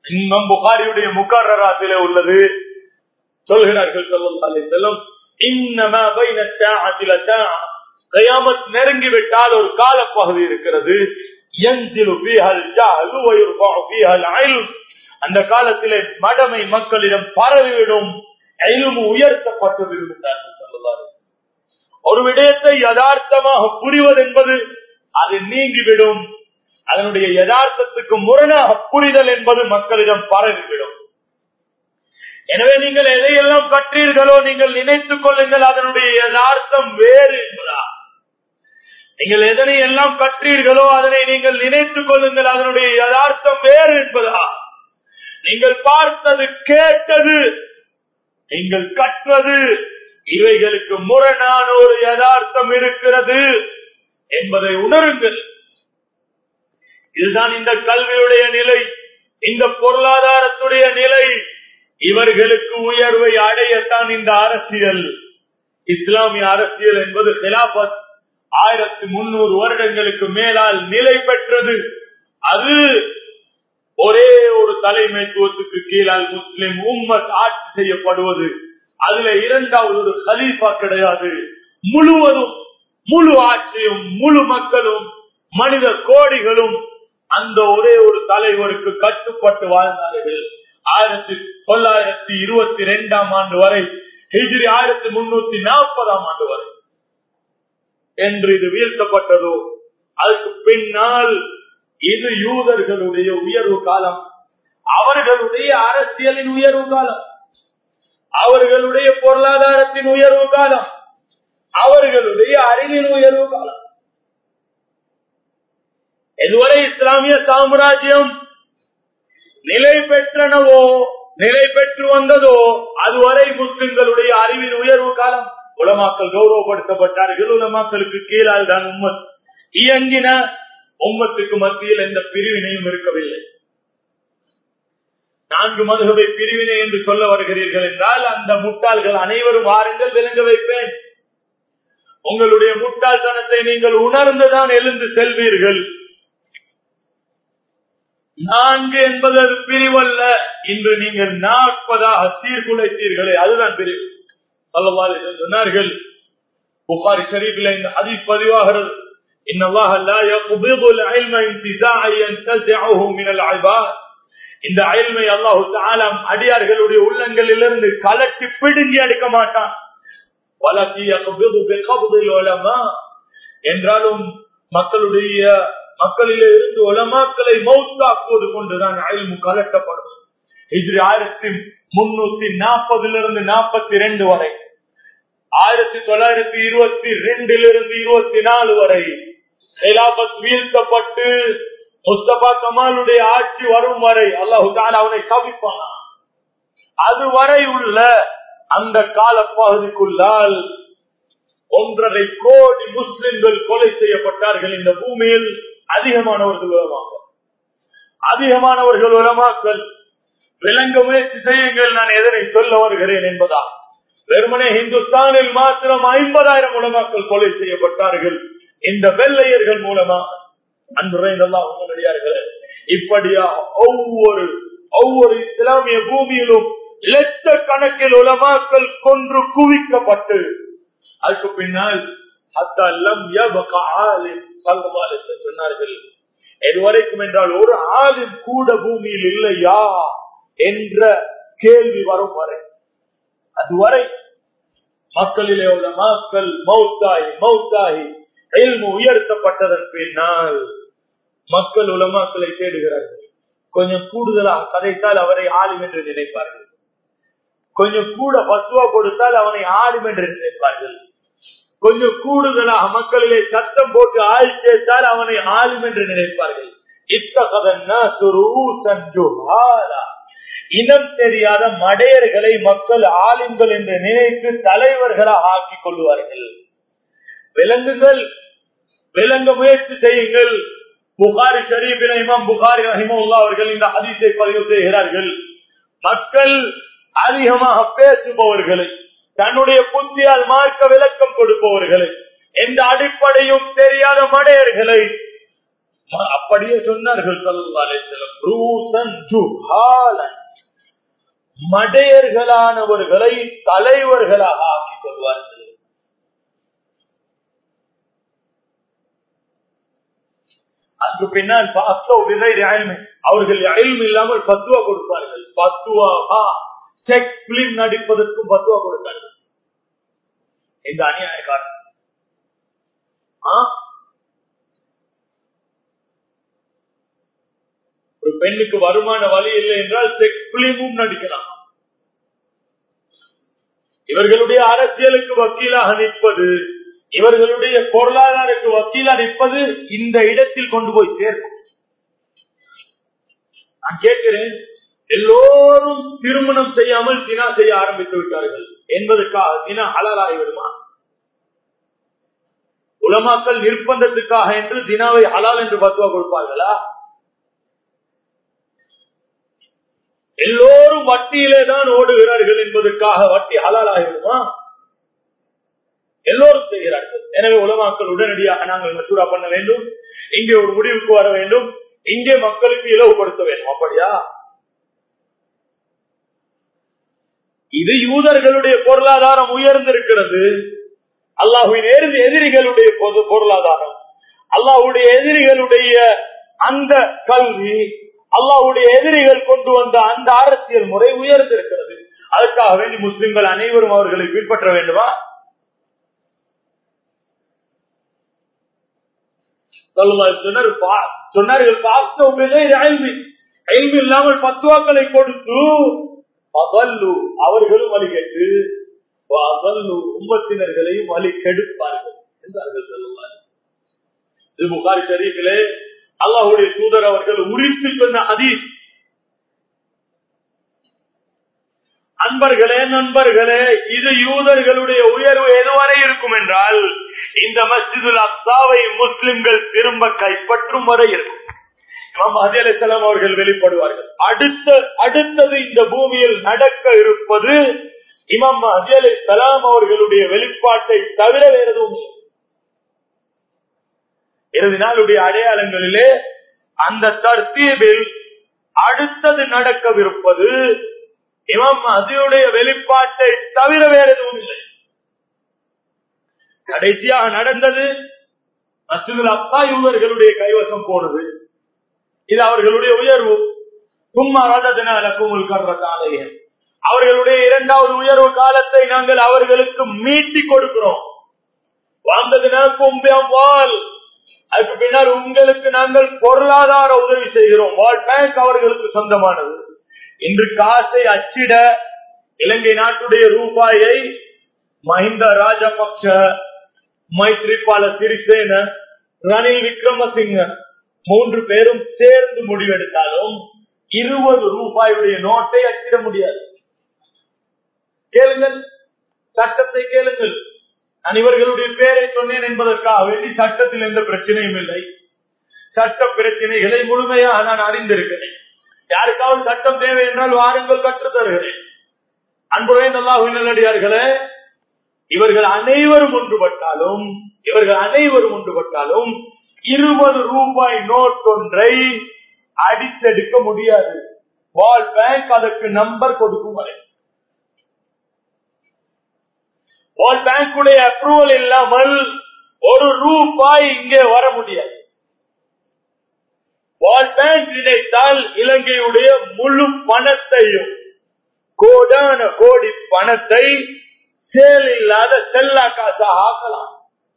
இமாம் புகாரியுடைய முகர்ரராத்திலே உள்ளது. சொல்கிறார்கள் ஸல்லல்லாஹு அலைஹி வஸல்லம், இன்னமா பைன ஸாஅத்தி லஸாஅ, கியாமத் நெருங்கிவிட்டால் ஒரு காலப்பகுதி இருக்கிறது. யன்சிலு ஃபீஹல் ஜஹ்லு வ யுர்ஃபஉ ஃபீஹல் இல்ம், அந்த காலத்திலே மடமை மக்களிடம் பரவிவிடும், இல்மு உயர்த்தப்பட்டு விடும் என்றார்கள் ஸல்லல்லாஹு அலைஹி வஸல்லம். ஒரு விடயத்தை யதார்த்தமாக புரிவது என்பது அது நீங்கிவிடும், அதனுடைய யதார்த்தத்துக்கு முரணாக புரிதல் என்பது மக்களிடம் பரவிவிடும். எனவே நீங்கள் எதையெல்லாம் கற்றீர்களோ நீங்கள் நினைத்துக் கொள்ளுங்கள் அதனுடைய யதார்த்தம் வேறு என்பதா. நீங்கள் எதனை எல்லாம் கற்றீர்களோ அதனை நீங்கள் நினைத்துக் கொள்ளுங்கள் அதனுடைய யதார்த்தம் வேறு என்பதா. நீங்கள் பார்த்தது, கேட்டது, நீங்கள் கற்றது, இவைகளுக்கு முரணான ஒரு யதார்த்தம் இருக்கிறது என்பதை உணருங்கள். இதுதான் இந்த கல்வியுடைய நிலை, இந்த பொருளாதாரத்துடைய நிலை. இவர்களுக்கு உயர்வை அடையத்தான் இந்த அரசியல், இஸ்லாமிய அரசியல் என்பது கிலாபத் ஆயிரத்தி முன்னூறு வருடங்களுக்கு மேலால் நிலை பெற்றது. அது ஒரே ஒரு தலைமைத்துவத்துக்கு கீழால் முஸ்லிம் உம்மத் ஆட்சி செய்யப்படுவது. அதுல இரண்டாவது ஒரு கலீஃபா கிடையாது. முழுவதும் முழு ஆட்சியும் முழு மக்களும் மனித கோடிகளும் அந்த ஒரே ஒரு தலைவருக்கு கட்டுப்பட்டு வாழ்ந்தார்கள். ஆயிரத்தி தொள்ளாயிரத்தி இருபத்தி இரண்டாம் ஆண்டு வரை, ஹிஜ்ரி ஆயிரத்தி முன்னூத்தி நாற்பதாம் ஆண்டு வரை என்று இது வீழ்த்தப்பட்டதோ, அதுக்கு பின்னால் இது யூதர்களுடைய உயர்வு காலம், அவர்களுடைய அரசியலின் உயர்வு காலம், அவர்களுடைய பொருளாதாரத்தின் உயர்வு காலம், அவர்களுடைய அறிவின் உயர்வு காலம். எதுவரை இஸ்லாமிய சாம்ராஜ்யம் நிலை பெற்றனவோ, நிலை பெற்று வந்ததோ, அதுவரை முஸ்லிம்களுடைய அறிவின் உயர்வு காலம். உலமாக்கள் கௌரவப்படுத்தப்பட்டார்கள். உலமாக்களுக்கு கீழால் தான் உம்மத் இயங்கின. உம்மத்துக்கு மத்தியில் எந்த பிரிவினையும் இருக்கவில்லை. நான்கு மதுஹபை பிரிவினை என்று சொல்ல வருகிறீர்கள் என்றால் அந்த முட்டாள்கள் அனைவரும் வாருங்கள், விளங்க வைப்பேன். உங்களுடைய முட்டாள்தனத்தை நீங்கள் உணர்ந்துதான் எழுந்து செல்வீர்கள். நான்கு என்பது பிரிவல்ல, இன்று நீங்கள் நாற்பதாக சீர்குலைத்தீர்களே, அதுதான் பிரிவு. ஸல்லல்லாஹு அலைஹி வஸல்லம் சொன்னார்கள், புகாரி ஷரீஃபில் இந்த ஹதீஸ் பதிவாகிறது, இன்னல்லாஹ லா யக்பிதுல் இல்ம இன்திஸாஅ யன்தஸிஉஹு மினல் இபாத். இந்த இல்மை அல்லாஹ் தஆலா அடியார்களுடைய உள்ளங்களிலிருந்து கலட்டி பிடுங்கி எடுக்க மாட்டான். வலகி யக்பிது பிகப்தில் உலமா, என்றாலும் மக்களுடைய மக்களிலே இருந்து உலமாக்களை மௌத்தாக்குவது கொண்டுதான் இல்மு கலட்டப்படும். ஹிஜ்ரி ஆயிரத்தி முன்னூத்தி நாற்பதிலிருந்து நாற்பத்தி ரெண்டு வரை, ஆயிரத்தி தொள்ளாயிரத்தி இருபத்தி ரெண்டிலிருந்து இருபத்தி நாலு வரை கிலாபத் வீழ்த்தப்பட்டு முஸ்தபா கமாலுடைய ஆட்சி வரும் வரை அல்லாஹு தஆலா அவனை தவிப்பானா. அதுவரை உள்ள அந்த கால பகுதிக்குள்ளால் ஒன்றரை கோடி முஸ்லிம்கள் கொலை செய்யப்பட்டார்கள். இந்த பூமியில் அதிகமானவர்கள் உலமாக்கள், அதிகமானவர்கள் உலமாக்கள். விளங்க முயற்சி செய்யுங்கள் நான் எதனை சொல்ல வருகிறேன் என்பதா. வெறுமனே இந்துஸ்தானில் மாத்திரம் ஐம்பதாயிரம் உலமாக்கள் கொலை செய்யப்பட்டார்கள் இந்த வெள்ளையர்கள் மூலமாக. அன்புரைந்தெல்லாம் உங்களுடையார்களே, இப்படியாக ஒவ்வொரு ஒவ்வொரு இஸ்லாமிய பூமியிலும் லட்சக்கணக்கில் உலமாக்கள் கொன்று குவிக்கப்பட்டு அதுக்கு பின்னால் சொன்னார்கள், எதுவரைக்கும் என்றால் ஒரு ஆளும் கூட பூமியில் இல்லையா என்ற கேள்வி வரும் வரை, அதுவரை மக்களிலே உள்ள மக்கள் மௌத்தாகி மௌத்தாகி இல்மு உயர்த்தப்பட்டதன் பின்னால் மக்கள் உலமாக்களை தேடுகிறார்கள். கொஞ்சம் கூடுதலாக கதைத்தால் அவரை ஆலிம் என்று நினைப்பார்கள், கொஞ்சம் கூட பத்துவா கொடுத்தால் அவனை ஆலிம் என்று நினைப்பார்கள், கொஞ்சம் கூடுதலாக மக்களிலே சத்தம் போட்டு ஆள் சேர்த்தால் அவனை ஆலிம் என்று நினைப்பார்கள். இனம் தெரியாத மடையர்களை மக்கள் ஆலிம்கள் என்று நினைத்து தலைவர்களாக ஆக்கிக் கொள்வார்கள். விலங்குகள், விளங்க முயற்சி செய்யுங்கள். புகாரி ஷரீஃபில் இமாம் புகாரி ரஹிமஹுல்லாஹ் அவர்கள் இந்த ஹதீஸை பதிவு செய்கிறார்கள். மக்கள் அதிகமாக பேசுபவர்களை, தன்னுடைய புத்தியால் மார்க்க விளக்கம் கொடுப்பவர்களை, எந்த அடிப்படையும் தெரியாத மடையர்களை அப்படியே சொன்னார்கள் ஸல்லல்லாஹு அலைஹி வஸல்லம், ரூசன் ஜுஹாலன், மடையர்களானவர்களை தலைவர்களாக ஆக்கிக் கொள்வார்கள். அதுக்கு பின்னால் அவர்கள் இல்ம் இல்லாமல் பத்துவா கொடுப்பார்கள். பத்துவா செக்ஸ் பிலிம் நடிப்பதற்கும் பத்துவா கொடுத்தார்கள். இந்த அநியாயக்காரன் ஒரு பெண்ணுக்கு வருமான வழி இல்லை என்றால் செக்ஸ் பிலிமும் நடிக்கலாம். இவர்களுடைய அரசியலுக்கு வக்கீலாக நிற்பது, இவர்களுடைய பொருளாதாரத்துக்கு வக்கீலா நிற்பது இந்த இடத்தில் கொண்டு போய் சேர்க்கும். நான் கேட்கிறேன், எல்லோரும் திருமணம் செய்யாமல் தினா செய்ய ஆரம்பித்து விட்டார்கள் என்பதற்காக தினா ஹலால் ஆகிவிடுமா? உலமாக்கள் நிர்பந்தத்துக்காக என்று தினாவை ஹலால் என்று பத்துவா கொடுப்பார்களா? எல்லோரும் வட்டியிலே தான் ஓடுகிறார்கள் என்பதற்காக வட்டி ஹலால் ஆகிவிடுமா? எல்லோரும் செய்கிறார்கள். எனவே உலமாக்கள் உடனடியாக நாங்கள் மசூரா பண்ண வேண்டும், இங்கே ஒரு முடிவுக்கு வர வேண்டும், இங்கே மக்களுக்கு இலவுபடுத்த வேண்டும். அப்படியா? இது யூதர்களுடைய பொருளாதாரம் உயர்ந்திருக்கிறது, அல்லாஹ்வின் எதிரிகளுடைய பொருளாதாரம், அல்லாஹ்வுடைய எதிரிகளுடைய அந்த கல்வி, அல்லாஹ்வுடைய எதிரிகள் கொண்டு வந்த அந்த அரசியல் முறை உயர்ந்திருக்கிறது. அதற்காக வேண்டி முஸ்லிம்கள் அனைவரும் அவர்களை பின்பற்ற வேண்டுமா? சொன்னார்கள், இல்லாமல் பத்துவாக்களை கொடுத்து அவர்களும் வழி கேட்டு உம்மத்தினர்களையும் வழி கெடுப்பார்கள் என்றார்கள். இது புகாரி ஷரீஃபிலே அல்லாஹ்வுடைய தூதர் அவர்கள் உரித்து சொன்ன ஹதீஸ். அன்பர்களே, நண்பர்களே, இது யூதர்களுடைய உயர்வு எதுவரை இருக்கும் என்றால் இந்த மஸ்ஜிதுல் அக்ஸாவை முஸ்லிம்கள் திரும்ப கைப்பற்றும் வரை இருக்கும். இமாம் மஹ்தி அலைஹிஸ்ஸலாம் அவர்கள் வெளிப்படுவார்கள். அடுத்த அடுத்தது இந்த பூமியில் நடக்க இருப்பது இமாம் மஹ்தி அலைஹிஸ்ஸலாம் அவர்களுடைய வெளிப்பாட்டை தவிர வேறு எதுவும் இல்லை. இறுதி நாளுடைய அடையாளங்களிலே அந்த தர்த்தீபில் அடுத்தது நடக்கவிருப்பது இமாம் மஹ்தியுடைய வெளிப்பாட்டை தவிர வேறு எதுவும் இல்லை. கடைசியாக நடந்தது மஸ்ஜிதுல் அக்ஸா யூதர்களுடைய கைவசம் போனது. இது அவர்களுடைய உயர்வு. சும்மா ரதத்னா லகுமுல் கர்ரத அலைஹிம், அவர்களுடைய இரண்டாவது உயர்வு காலத்தை நாங்கள் அவர்களுக்கு மீட்டி கொடுக்கிறோம். வாழ்ந்ததுனாக்கும் பிஅம்வால், அதுக்கு பின்னால் உங்களுக்கு நாங்கள் பொருளாதார உதவி செய்கிறோம். வேர்ல்ட் பேங்க் அவர்களுக்கு சொந்தமானது. இன்று காசை அச்சிட இலங்கை நாட்டுடைய ரூபாயை மஹிந்த ராஜபக்ஷ, மைத்ரிபால சிறிசேன, ரணில் விக்ரமசிங்க மூன்று பேரும் சேர்ந்து முடிவெடுத்தாலும் இருபது ரூபாயுடைய நோட்டை அச்சிட முடியாது. கேளுங்கள், சட்டத்தை கேளுங்கள். நான் இவர்களுடைய பேரை சொன்னேன் என்பதற்காக வேண்டி சட்டத்தில் எந்த பிரச்சனையும் இல்லை. சட்ட பிரச்சனைகளை முழுமையாக நான் அறிந்திருக்கிறேன். யாருக்காவது சட்டம் தேவை என்றால் வாருங்கள், கற்றுத் தருகிறேன். அன்புடைய அல்லாஹ்வின் நல்லடியார்களே, இவர்கள் அனைவரும் ஒன்றுபட்டாலும் இவர்கள் அனைவரும் ஒன்றுபட்டாலும் இருபது ரூபாய் நோட் ஒன்றை அடித்தெடுக்க முடியாது. வேர்ல்ட் பேங்க் அதற்கு நம்பர் கொடுக்கும் வரை, வேர்ல்ட் பேங்குடைய அப்ரூவல் இல்லாமல் ஒரு ரூபாய் இங்கே வர முடியாது. வேர்ல்ட் பேங்க் நினைத்தால் இலங்கையுடைய முழு பணத்தையும், கோடான கோடி பணத்தை சேல் இல்லாத செல்லா காசாக ஆக்கலாம்.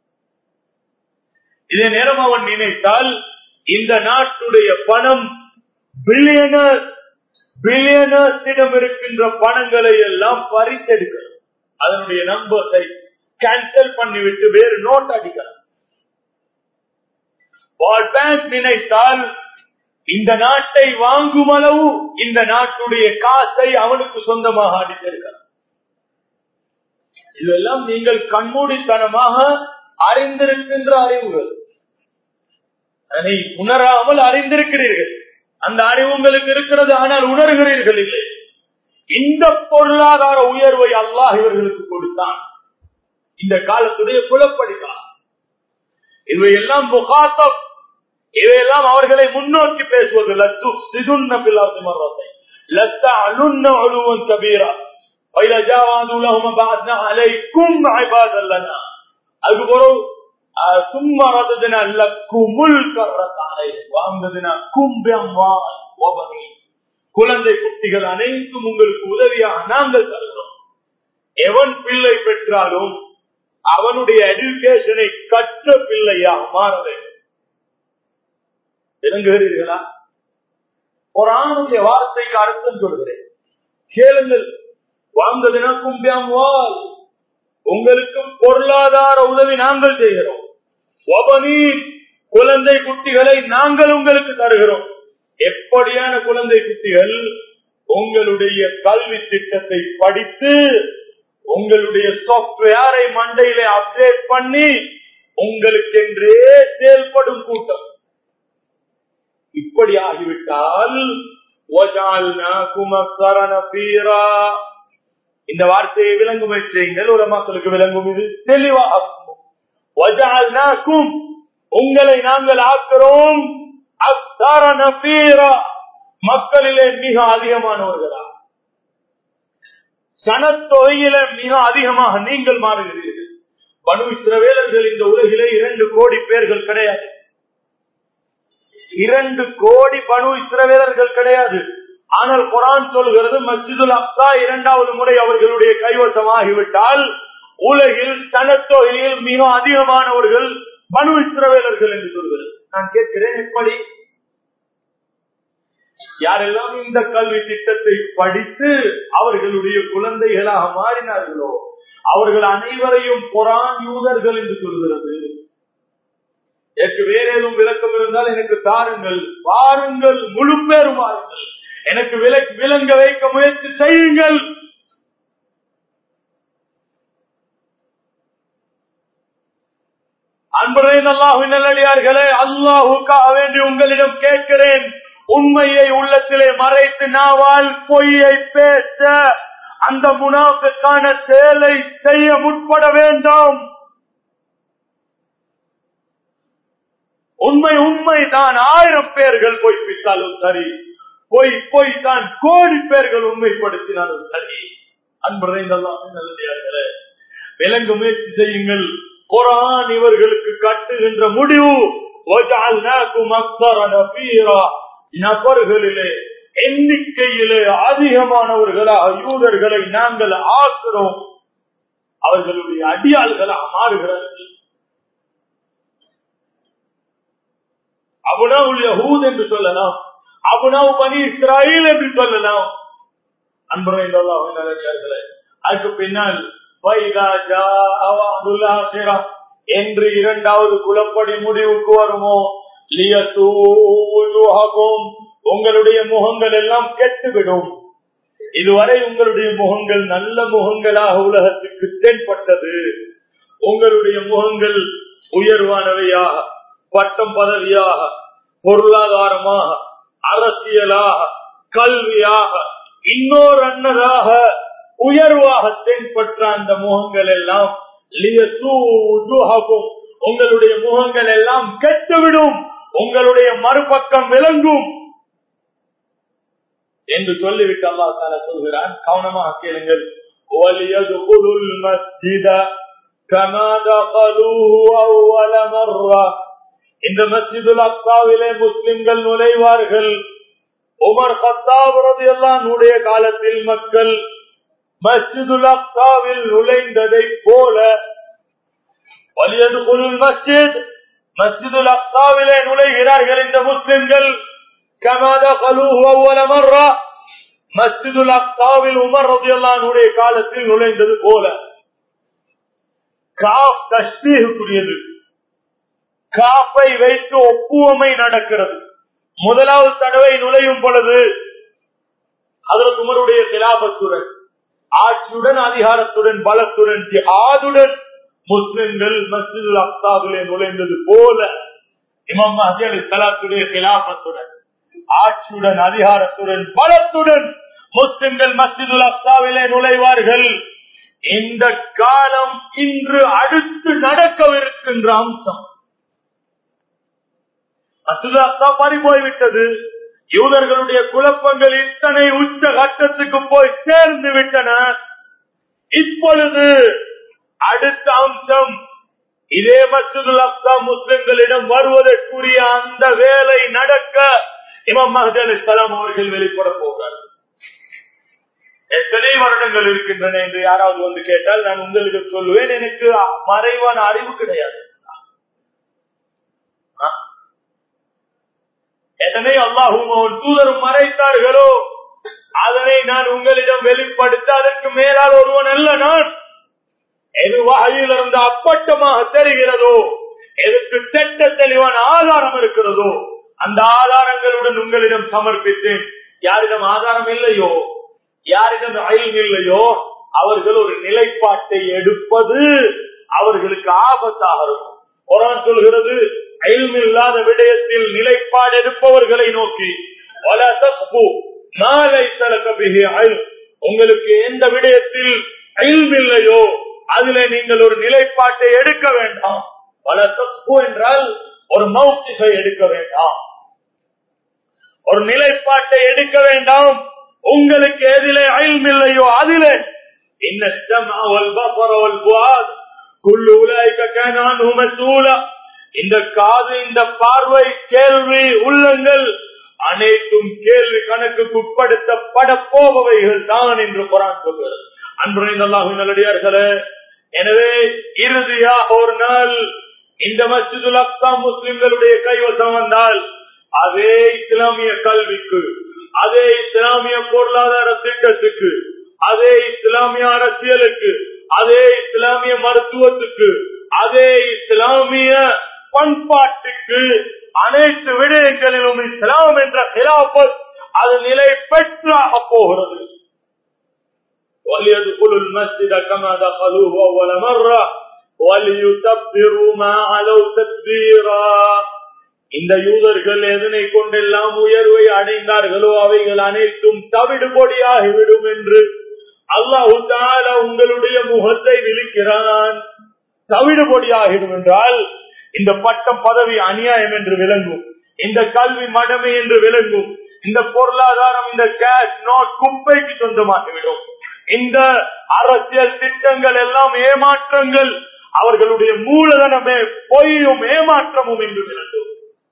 இதே நேரம் அவன் நினைத்தால் இந்த நாட்டுடைய பணம் பில்லியனர் பில்லியனர்ஸிடம் இருக்கின்ற பணங்களை எல்லாம் பறித்தெடுக்கலாம். அதனுடைய நம்பர்ஸை கேன்சல் பண்ணிவிட்டு வேறு நோட் அடிக்கலாம். வேர்ல்ட் பேங்க் நினைத்தால் இந்த நாட்டை வாங்கும் அளவு இந்த நாட்டுடைய காசை அவனுக்கு சொந்தமாக அடித்திருக்கலாம். இதெல்லாம் நீங்கள் கண்மூடித்தனமாக அறிந்திருக்கின்ற அறிவுகள். அதை உணராமல் அறிந்திருக்கிறீர்கள். அந்த அறிவு உங்களுக்கு இருக்கிறது, ஆனால் உணர்கிறீர்கள் இல்லை. இந்த பொருளாதார உயர்வை அல்லாஹ் இவர்களுக்கு கொடுத்தான். இந்த காலத்துடைய குலப்படிதான் இவையெல்லாம் முகாத்தப், இவையெல்லாம் எல்லாம் அவர்களை முன்னோக்கி பேசுவது லத்து சிதுன்ன பில்லாத்து மர்ரத்தை லத்த அலுன்ன அலுவன் கபீரா பைல ஜாவாதுலஹும் பஅத்னா அலைக்கும் இபாதல்லனா அதுபோல சும்மா ரதனா லக்குமுல் கர்ரதாலை வாங்கதுனா கும்பம்வா வபனி குழந்தை குட்டிகள் அனைத்தும் உங்களுக்கு உதவியாக நாங்கள் தருகிறோம். எவன் பிள்ளை பெற்றாலும் அவனுடைய எஜுகேஷனை கற்ற பிள்ளையாக மாற வேண்டும். விளங்குகிறீர்களா? குர்ஆனுடைய வார்த்தைக்கு அர்த்தம் சொல்கிறேன், கேளுங்கள். வாங்கதுனா கும்பம்வால் உங்களுக்கு பொருளாதார உதவி நாங்கள் செய்கிறோம். வபனி குழந்தை குட்டிகளை நாங்கள் உங்களுக்கு தருகிறோம். எப்படியான குழந்தை குட்டிகள்? உங்களுடைய கல்வி திட்டத்தை படித்து உங்களுடைய சாப்ட்வேரை மண்டையிலே அப்டேட் பண்ணி உங்களுக்கென்றே செயல்படும் கூட்டம். இப்படி ஆகிவிட்டால் இந்த வார்த்தையை விளங்குமை செய்யுங்கள். ஒரு மக்களுக்கு விளங்கும், இது தெளிவாக உங்களை நாங்கள் ஆக்கிறோம் மக்களிலே மிக அதிகமானவர்களா, சனத்தொகையில மிக அதிகமாக நீங்கள் மாறுகிறீர்கள். பனு இஸ்ரவேலர்கள் இந்த உலகிலே இரண்டு கோடி பேர்கள் கிடையாது. இரண்டு கோடி பனு இஸ்ரவேலர்கள் கிடையாது. ஆனால் குர்ஆன் சொல்கிறது மஸ்ஜிதுல் அக்ஸா இரண்டாவது முறை அவர்களுடைய கைவசமாகிவிட்டால் உலகில் சனத்தொகையில் மிக அதிகமானவர்கள் பனு இஸ்ரவேலர்கள் என்று சொல்கிறது. நான் கேட்கிறேன், எப்படி? யாரெல்லாம் இந்த கல்வி திட்டத்தை படித்து அவர்களுடைய குழந்தைகளாக மாறினார்களோ அவர்கள் அனைவரையும் குர்ஆன் யூதர்கள் என்று சொல்கிறது. எனக்கு வேற ஏதும் விளக்கம் இருந்தால் எனக்கு தாருங்கள், வாருங்கள், முழு பேரும் வாருங்கள், எனக்கு விளங்க வைக்க முயற்சி செய்யுங்கள். அன்புடைய அல்லாஹ்வின் நல்லடியார்களே, அல்லாஹ்வுக்காக வேண்டி உங்களிடம் கேட்கிறேன், உண்மையை உள்ளத்திலே மறைத்து நாவால் பொய்யை பேச அந்த முனாஃபிக்கான செயலை செய்ய முற்பட வேண்டாம். உண்மை உண்மைதான். ஆயிரம் பேர்கள் பொய்ப்பித்தாலும் சரி, பொய் பொய் தான் கோடி பேர்கள் உண்மைப்படுத்தினாலும் சரி. அன்புடைய அல்லாஹ்வின் நல்லடியார்களே, விளங்க முயற்சி செய்யுங்கள். குர்ஆன் இவர்களுக்கு கட்டுகின்ற முடிவு வஜஅல்னாகும் அக்ஸர நஃபீரா, நபர்களிலே எண்ணிக்கையிலே அதிகமானவர்களாக யூதர்களை நாங்கள் ஆக்குறோம். அவர்களுடைய அடியாள்களாக மாறுகிறார்கள். அபுனாவுல் யஹூத் என்று சொல்லலாம், அபுனாவு பனி இஸ்ராயீல் என்று சொல்லலாம். அன்புடைய அல்லாஹ்வின் நல்லடியார்களே, அதுக்கு பின்னால் என்று இரண்டாவது குலப்படி முடிவுக்கு வருமோ, உங்களுடைய முகங்கள் எல்லாம் கெட்டுவிடும். இதுவரை உங்களுடைய முகங்கள் நல்ல முகங்களாக உலகத்துக்கு தென்பட்டது. உங்களுடைய முகங்கள் உயர்வானவையாக, பட்டம் பதவியாக, பொருளாதாரமாக, அரசியலாக, கல்வியாக, இன்னொரு அன்னதாக உயர்வாக தென்பட்ட அந்த முகங்கள் எல்லாம் உங்களுடைய முகங்கள் எல்லாம் கெட்டுவிடும், உங்களுடைய மறுபக்கம் விளங்கும் என்று சொல்லிவிட்டு அல்லாஹ் தஆலா சொல்கிறான். கவனமாக கேளுங்கள். வலியதுகுலுல் மஸ்ஜித கமா தகலூஹு அவ்வல மர்ரா, இந்த மஸ்ஜிதுல் அக்ஸாவிலே முஸ்லிம்கள் நுழைவார்கள். உமர் கத்தாப் ரலியல்லாஹு அன்ஹுடைய காலத்தில் மக்கள் மஸ்ஜிதுல் அக்ஸாவில் நுழைந்ததை போல வலியதுகுலுல் மஸ்ஜித், மஸ்ஜிதுல் அக்ஸாவிலே நுழைகிறார்கள் இந்த முஸ்லிம்கள். கமா தகலூஹு அவ்வல மர்ரா, மஸ்ஜிதுல் அக்ஸாவில் உமர் ரலியல்லாஹு அன்ஹுடைய காலத்தில் நுழைந்தது போல. காஃப் தஷ்பீஹுக்குரியது. காஃபை வைத்து ஒப்புவமை நடக்கிறது. முதலாவது தடவை நுழையும் பொழுது ஹஜ்ரத் உமருடைய கிலாபத்துடன், ஆட்சியுடன், அதிகாரத்துடன், பலத்துடன், ஜிஹாதுடன் முஸ்லிம்கள் மஸ்ஜிதுல் அக்ஸாவிலே நுழைந்தது போல இமாம் மஹ்தி அலைஹிஸ்ஸலாத்துடைய கிலாபத்துடன், ஆட்சியுடன், அதிகாரத்துடன், பலத்துடன் முஸ்லிம்கள் மஸ்ஜிதுல் அக்ஸாவிலே நுழைவார்கள். இந்த காலம் இன்று அடுத்து நடக்கவிருக்கின்ற அம்சம். மஸ்ஜிதுல் அக்ஸா பறி போய்விட்டது. யூதர்களுடைய குழப்பங்கள் இத்தனை உச்ச கட்டத்துக்கு போய் சேர்ந்து விட்டன. இப்பொழுது அடுத்த அம்சம், இதே மஸ்ஜிதுல் அக்ஸா முஸ்லிம்களிடம் வருவதற்குரிய அந்த வேலை நடக்க இமாம் மஹ்தி அலைஹிஸ்ஸலாம் அவர்கள் வெளிப்பட போகிறார்கள். எத்தனை வருடங்கள் இருக்கின்றன என்று யாராவது வந்து கேட்டால் நான் உங்களுக்கு சொல்லுவேன், எனக்கு மறைவான அறிவு கிடையாது. எதனை அல்லாஹும் அவன் தூதரும் மறைத்தார்களோ அதனை நான் உங்களிடம் வெளிப்படுத்த அதற்கு மேலால் ஒருவன் அல்ல நான். எது வகையில் இருந்து அப்பட்டமாக தெரிகிறதோ, எதற்கு திட்ட தெளிவான ஆதாரம் இருக்கிறதோ அந்த ஆதாரங்களுடன் உங்களிடம் சமர்ப்பித்தேன். யாரிடம் ஆதாரம் இல்லையோ, யாரிடம் அயல் இல்லையோ அவர்கள் ஒரு நிலைப்பாட்டை எடுப்பது அவர்களுக்கு ஆபத்தாக இருக்கும். குர்ஆன் சொல்கிறது, இல்ம் இல்லாத விடயத்தில் நிலைப்பாடு எடுப்பவர்களை நோக்கி வலா தக்ஃபு மா லைஸ லக பிஹி இல்ம், உங்களுக்கு எந்த விடயத்தில் இல்ம் இல்லையோ அதிலே நீங்கள் ஒரு நிலைப்பாட்டை எடுக்க வேண்டாம். வலா தக்ஃபு என்றால் ஒரு மௌகிஃபை எடுக்க வேண்டாம், ஒரு நிலைப்பாட்டை எடுக்க வேண்டாம். உங்களுக்கு எதிலே இல்ம் இல்லையோ அதிலே இன்ன ஸம்அ வல் பஸர வல் ஃபுஆத் குல்லு உலைக கான அன்ஹு மஸ்ஊலா, இந்த காது, இந்த பார்வை, கேள்வி, உள்ளங்கள் அனைத்தும் கேள்வி கணக்குக்கு உட்படுத்தப்பட போபவைகள் தான் என்று குர்ஆன் சொல்கிறது. அன்புரைந்த அல்லாஹ்வின் நல்லடியார்களே, எனவே இறுதியாக ஒரு நாள் இந்த மஸ்ஜிதுல் அக்ஸா முஸ்லிம்களுடைய கைவசம் வந்தால் அதே இஸ்லாமிய கல்விக்கு, அதே இஸ்லாமிய பொருளாதார திட்டத்துக்கு, அதே இஸ்லாமிய அரசியலுக்கு, அதே இஸ்லாமிய மருத்துவத்துக்கு, அதே இஸ்லாமிய பண்பாட்டுக்கு, அனைத்து விடயங்களிலும் இஸ்லாம் என்ற கிலாபத் அது நிலை பெற்றாக போகிறது. وَلْيَدْخُلُوا الْمَسْجِدَ كَمَا دَخَلُوهُ أَوَّلَ مَرَّةٍ وَلْيُتَبِّرُوا مَا عَلَوْا تَتْبِيرًا. இந்த யூதர்கள் எதனை கொண்டெல்லாம் உயர்வை அடைந்தார்களோ அவைகள் அனைத்தும் தவிடு பொடியாகிவிடும் என்று அல்லாஹு தஆலா உங்களுடைய முகத்தை விழிக்கிறான். தவிடு பொடியாகிடும் என்றால் இந்த பட்டம் பதவி அநியாயம் என்று விளங்கும், இந்த கல்வி மடமை என்று விளங்கும், இந்த பொருளாதாரம், இந்த கேஷ் நோட் குப்பைக்கு சொந்தமாகிவிடும், இந்த அரசியல் திட்டங்கள் எல்லாம் ஏமாற்றங்கள், அவர்களுடைய மூலதனமே பொய்யும் ஏமாற்றமும் என்று விளங்கும்.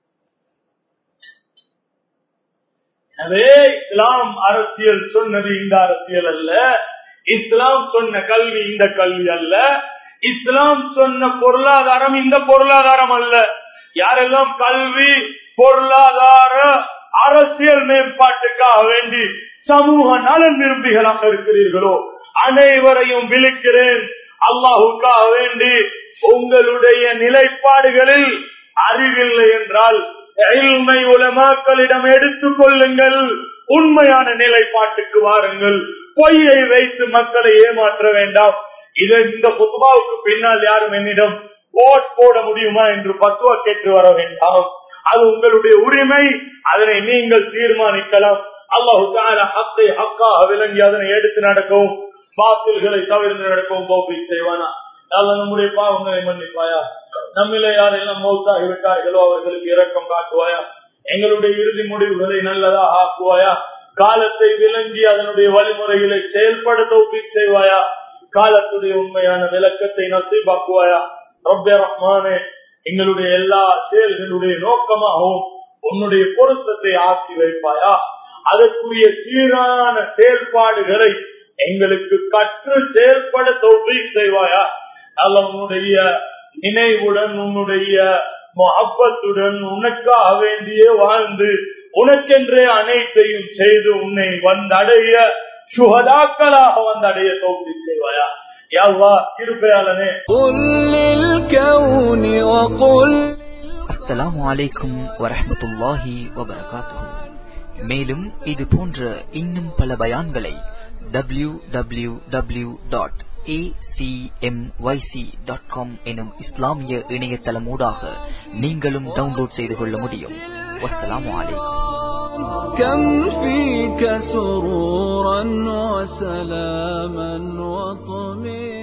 எனவே இஸ்லாம் அரசியல் சொன்னது இந்த அரசியல் அல்ல, இஸ்லாம் சொன்ன கல்வி இந்த கல்வி அல்ல, இஸ்லாம் சொன்ன பொருளாதாரம் இந்த பொருளாதாரம் அல்ல. யாரெல்லாம் கல்வி, பொருளாதார, அரசியல் மேம்பாட்டுக்காக வேண்டி சமூக நலன் விரும்பிகளாக இருக்கிறீர்களோ அனைவரையும் விழிக்கிறேன். அல்லாஹுக்காக வேண்டி உங்களுடைய நிலைப்பாடுகளில் அறிவில்லை என்றால் இல்மை உலமாக்களிடம் எடுத்துக் கொள்ளுங்கள். உண்மையான நிலைப்பாட்டுக்கு வாருங்கள். பொய்யை வைத்து மக்களை ஏமாற்ற வேண்டாம். இதை இந்த குத்பாவுக்கு பின்னால் யாரும் என்னிடம் ஓட் போட முடியுமா என்று பத்துவா கேட்டு வர வேண்டாம். அது உங்களுடைய உரிமை, அதனை நீங்கள் தீர்மானிக்கலாம். அல்லாஹு தஆலா ஹக்கை ஹக்காக விளங்கி அதனை எடுத்து நடக்கவும், பாத்தில்களை தவிர்த்து நடக்கவும் தௌஃபீக் செய்வானா. அல்லா நம்முடைய பாவங்களை மன்னிப்பாயா. நம்மிலே யாரெல்லாம் மௌத்தாகி விட்டார்களோ அவர்களுக்கு இரக்கம் காட்டுவாயா. எங்களுடைய இறுதி முடிவுகளை நல்லதாக ஆக்குவாயா. காலத்தை விளங்கி அதனுடைய வழிமுறைகளை செயல்பட தௌஃபீக் செய்வாயா. காலத்துடைய உண்மையான விளக்கத்தை நசீபாக்குவாயா. ரப்பே ரஹ்மானே, எங்களுடைய எல்லா செயல்களுடைய நோக்கமாகவும் உன்னுடைய பொருத்தத்தை ஆக்கி வைப்பாயா. அதற்குரிய சீரான செயல்பாடுகளை எங்களுக்கு கற்று செயல்பட தௌஃபீக் செய்வாயா. அல்ல உன்னுடைய நினைவுடன், உன்னுடைய முஹப்பத்துடன் உனக்காக வேண்டியே வாழ்ந்து உனக்கென்றே அனைத்தையும் செய்து உன்னை வந்தடைய சுஹதாக்களாக வந்தடைய தௌஃபீக் செய்வாயா. யா அல்லாஹ் கிருபையாளனே. அஸ்ஸலாமு அலைக்கும் வரஹ்மத்துல்லாஹி வபரகாத்துஹு. மேலும் இது போன்ற இன்னும் பல பயான்களை W W W dot A C M Y C dot com எனும் இஸ்லாமிய இணையதளமூடாக நீங்களும் டவுன்லோட் செய்து கொள்ள முடியும். வஸ்ஸலாமு அலைக்கும். كم فيك سرورا وسلاما وطمئنا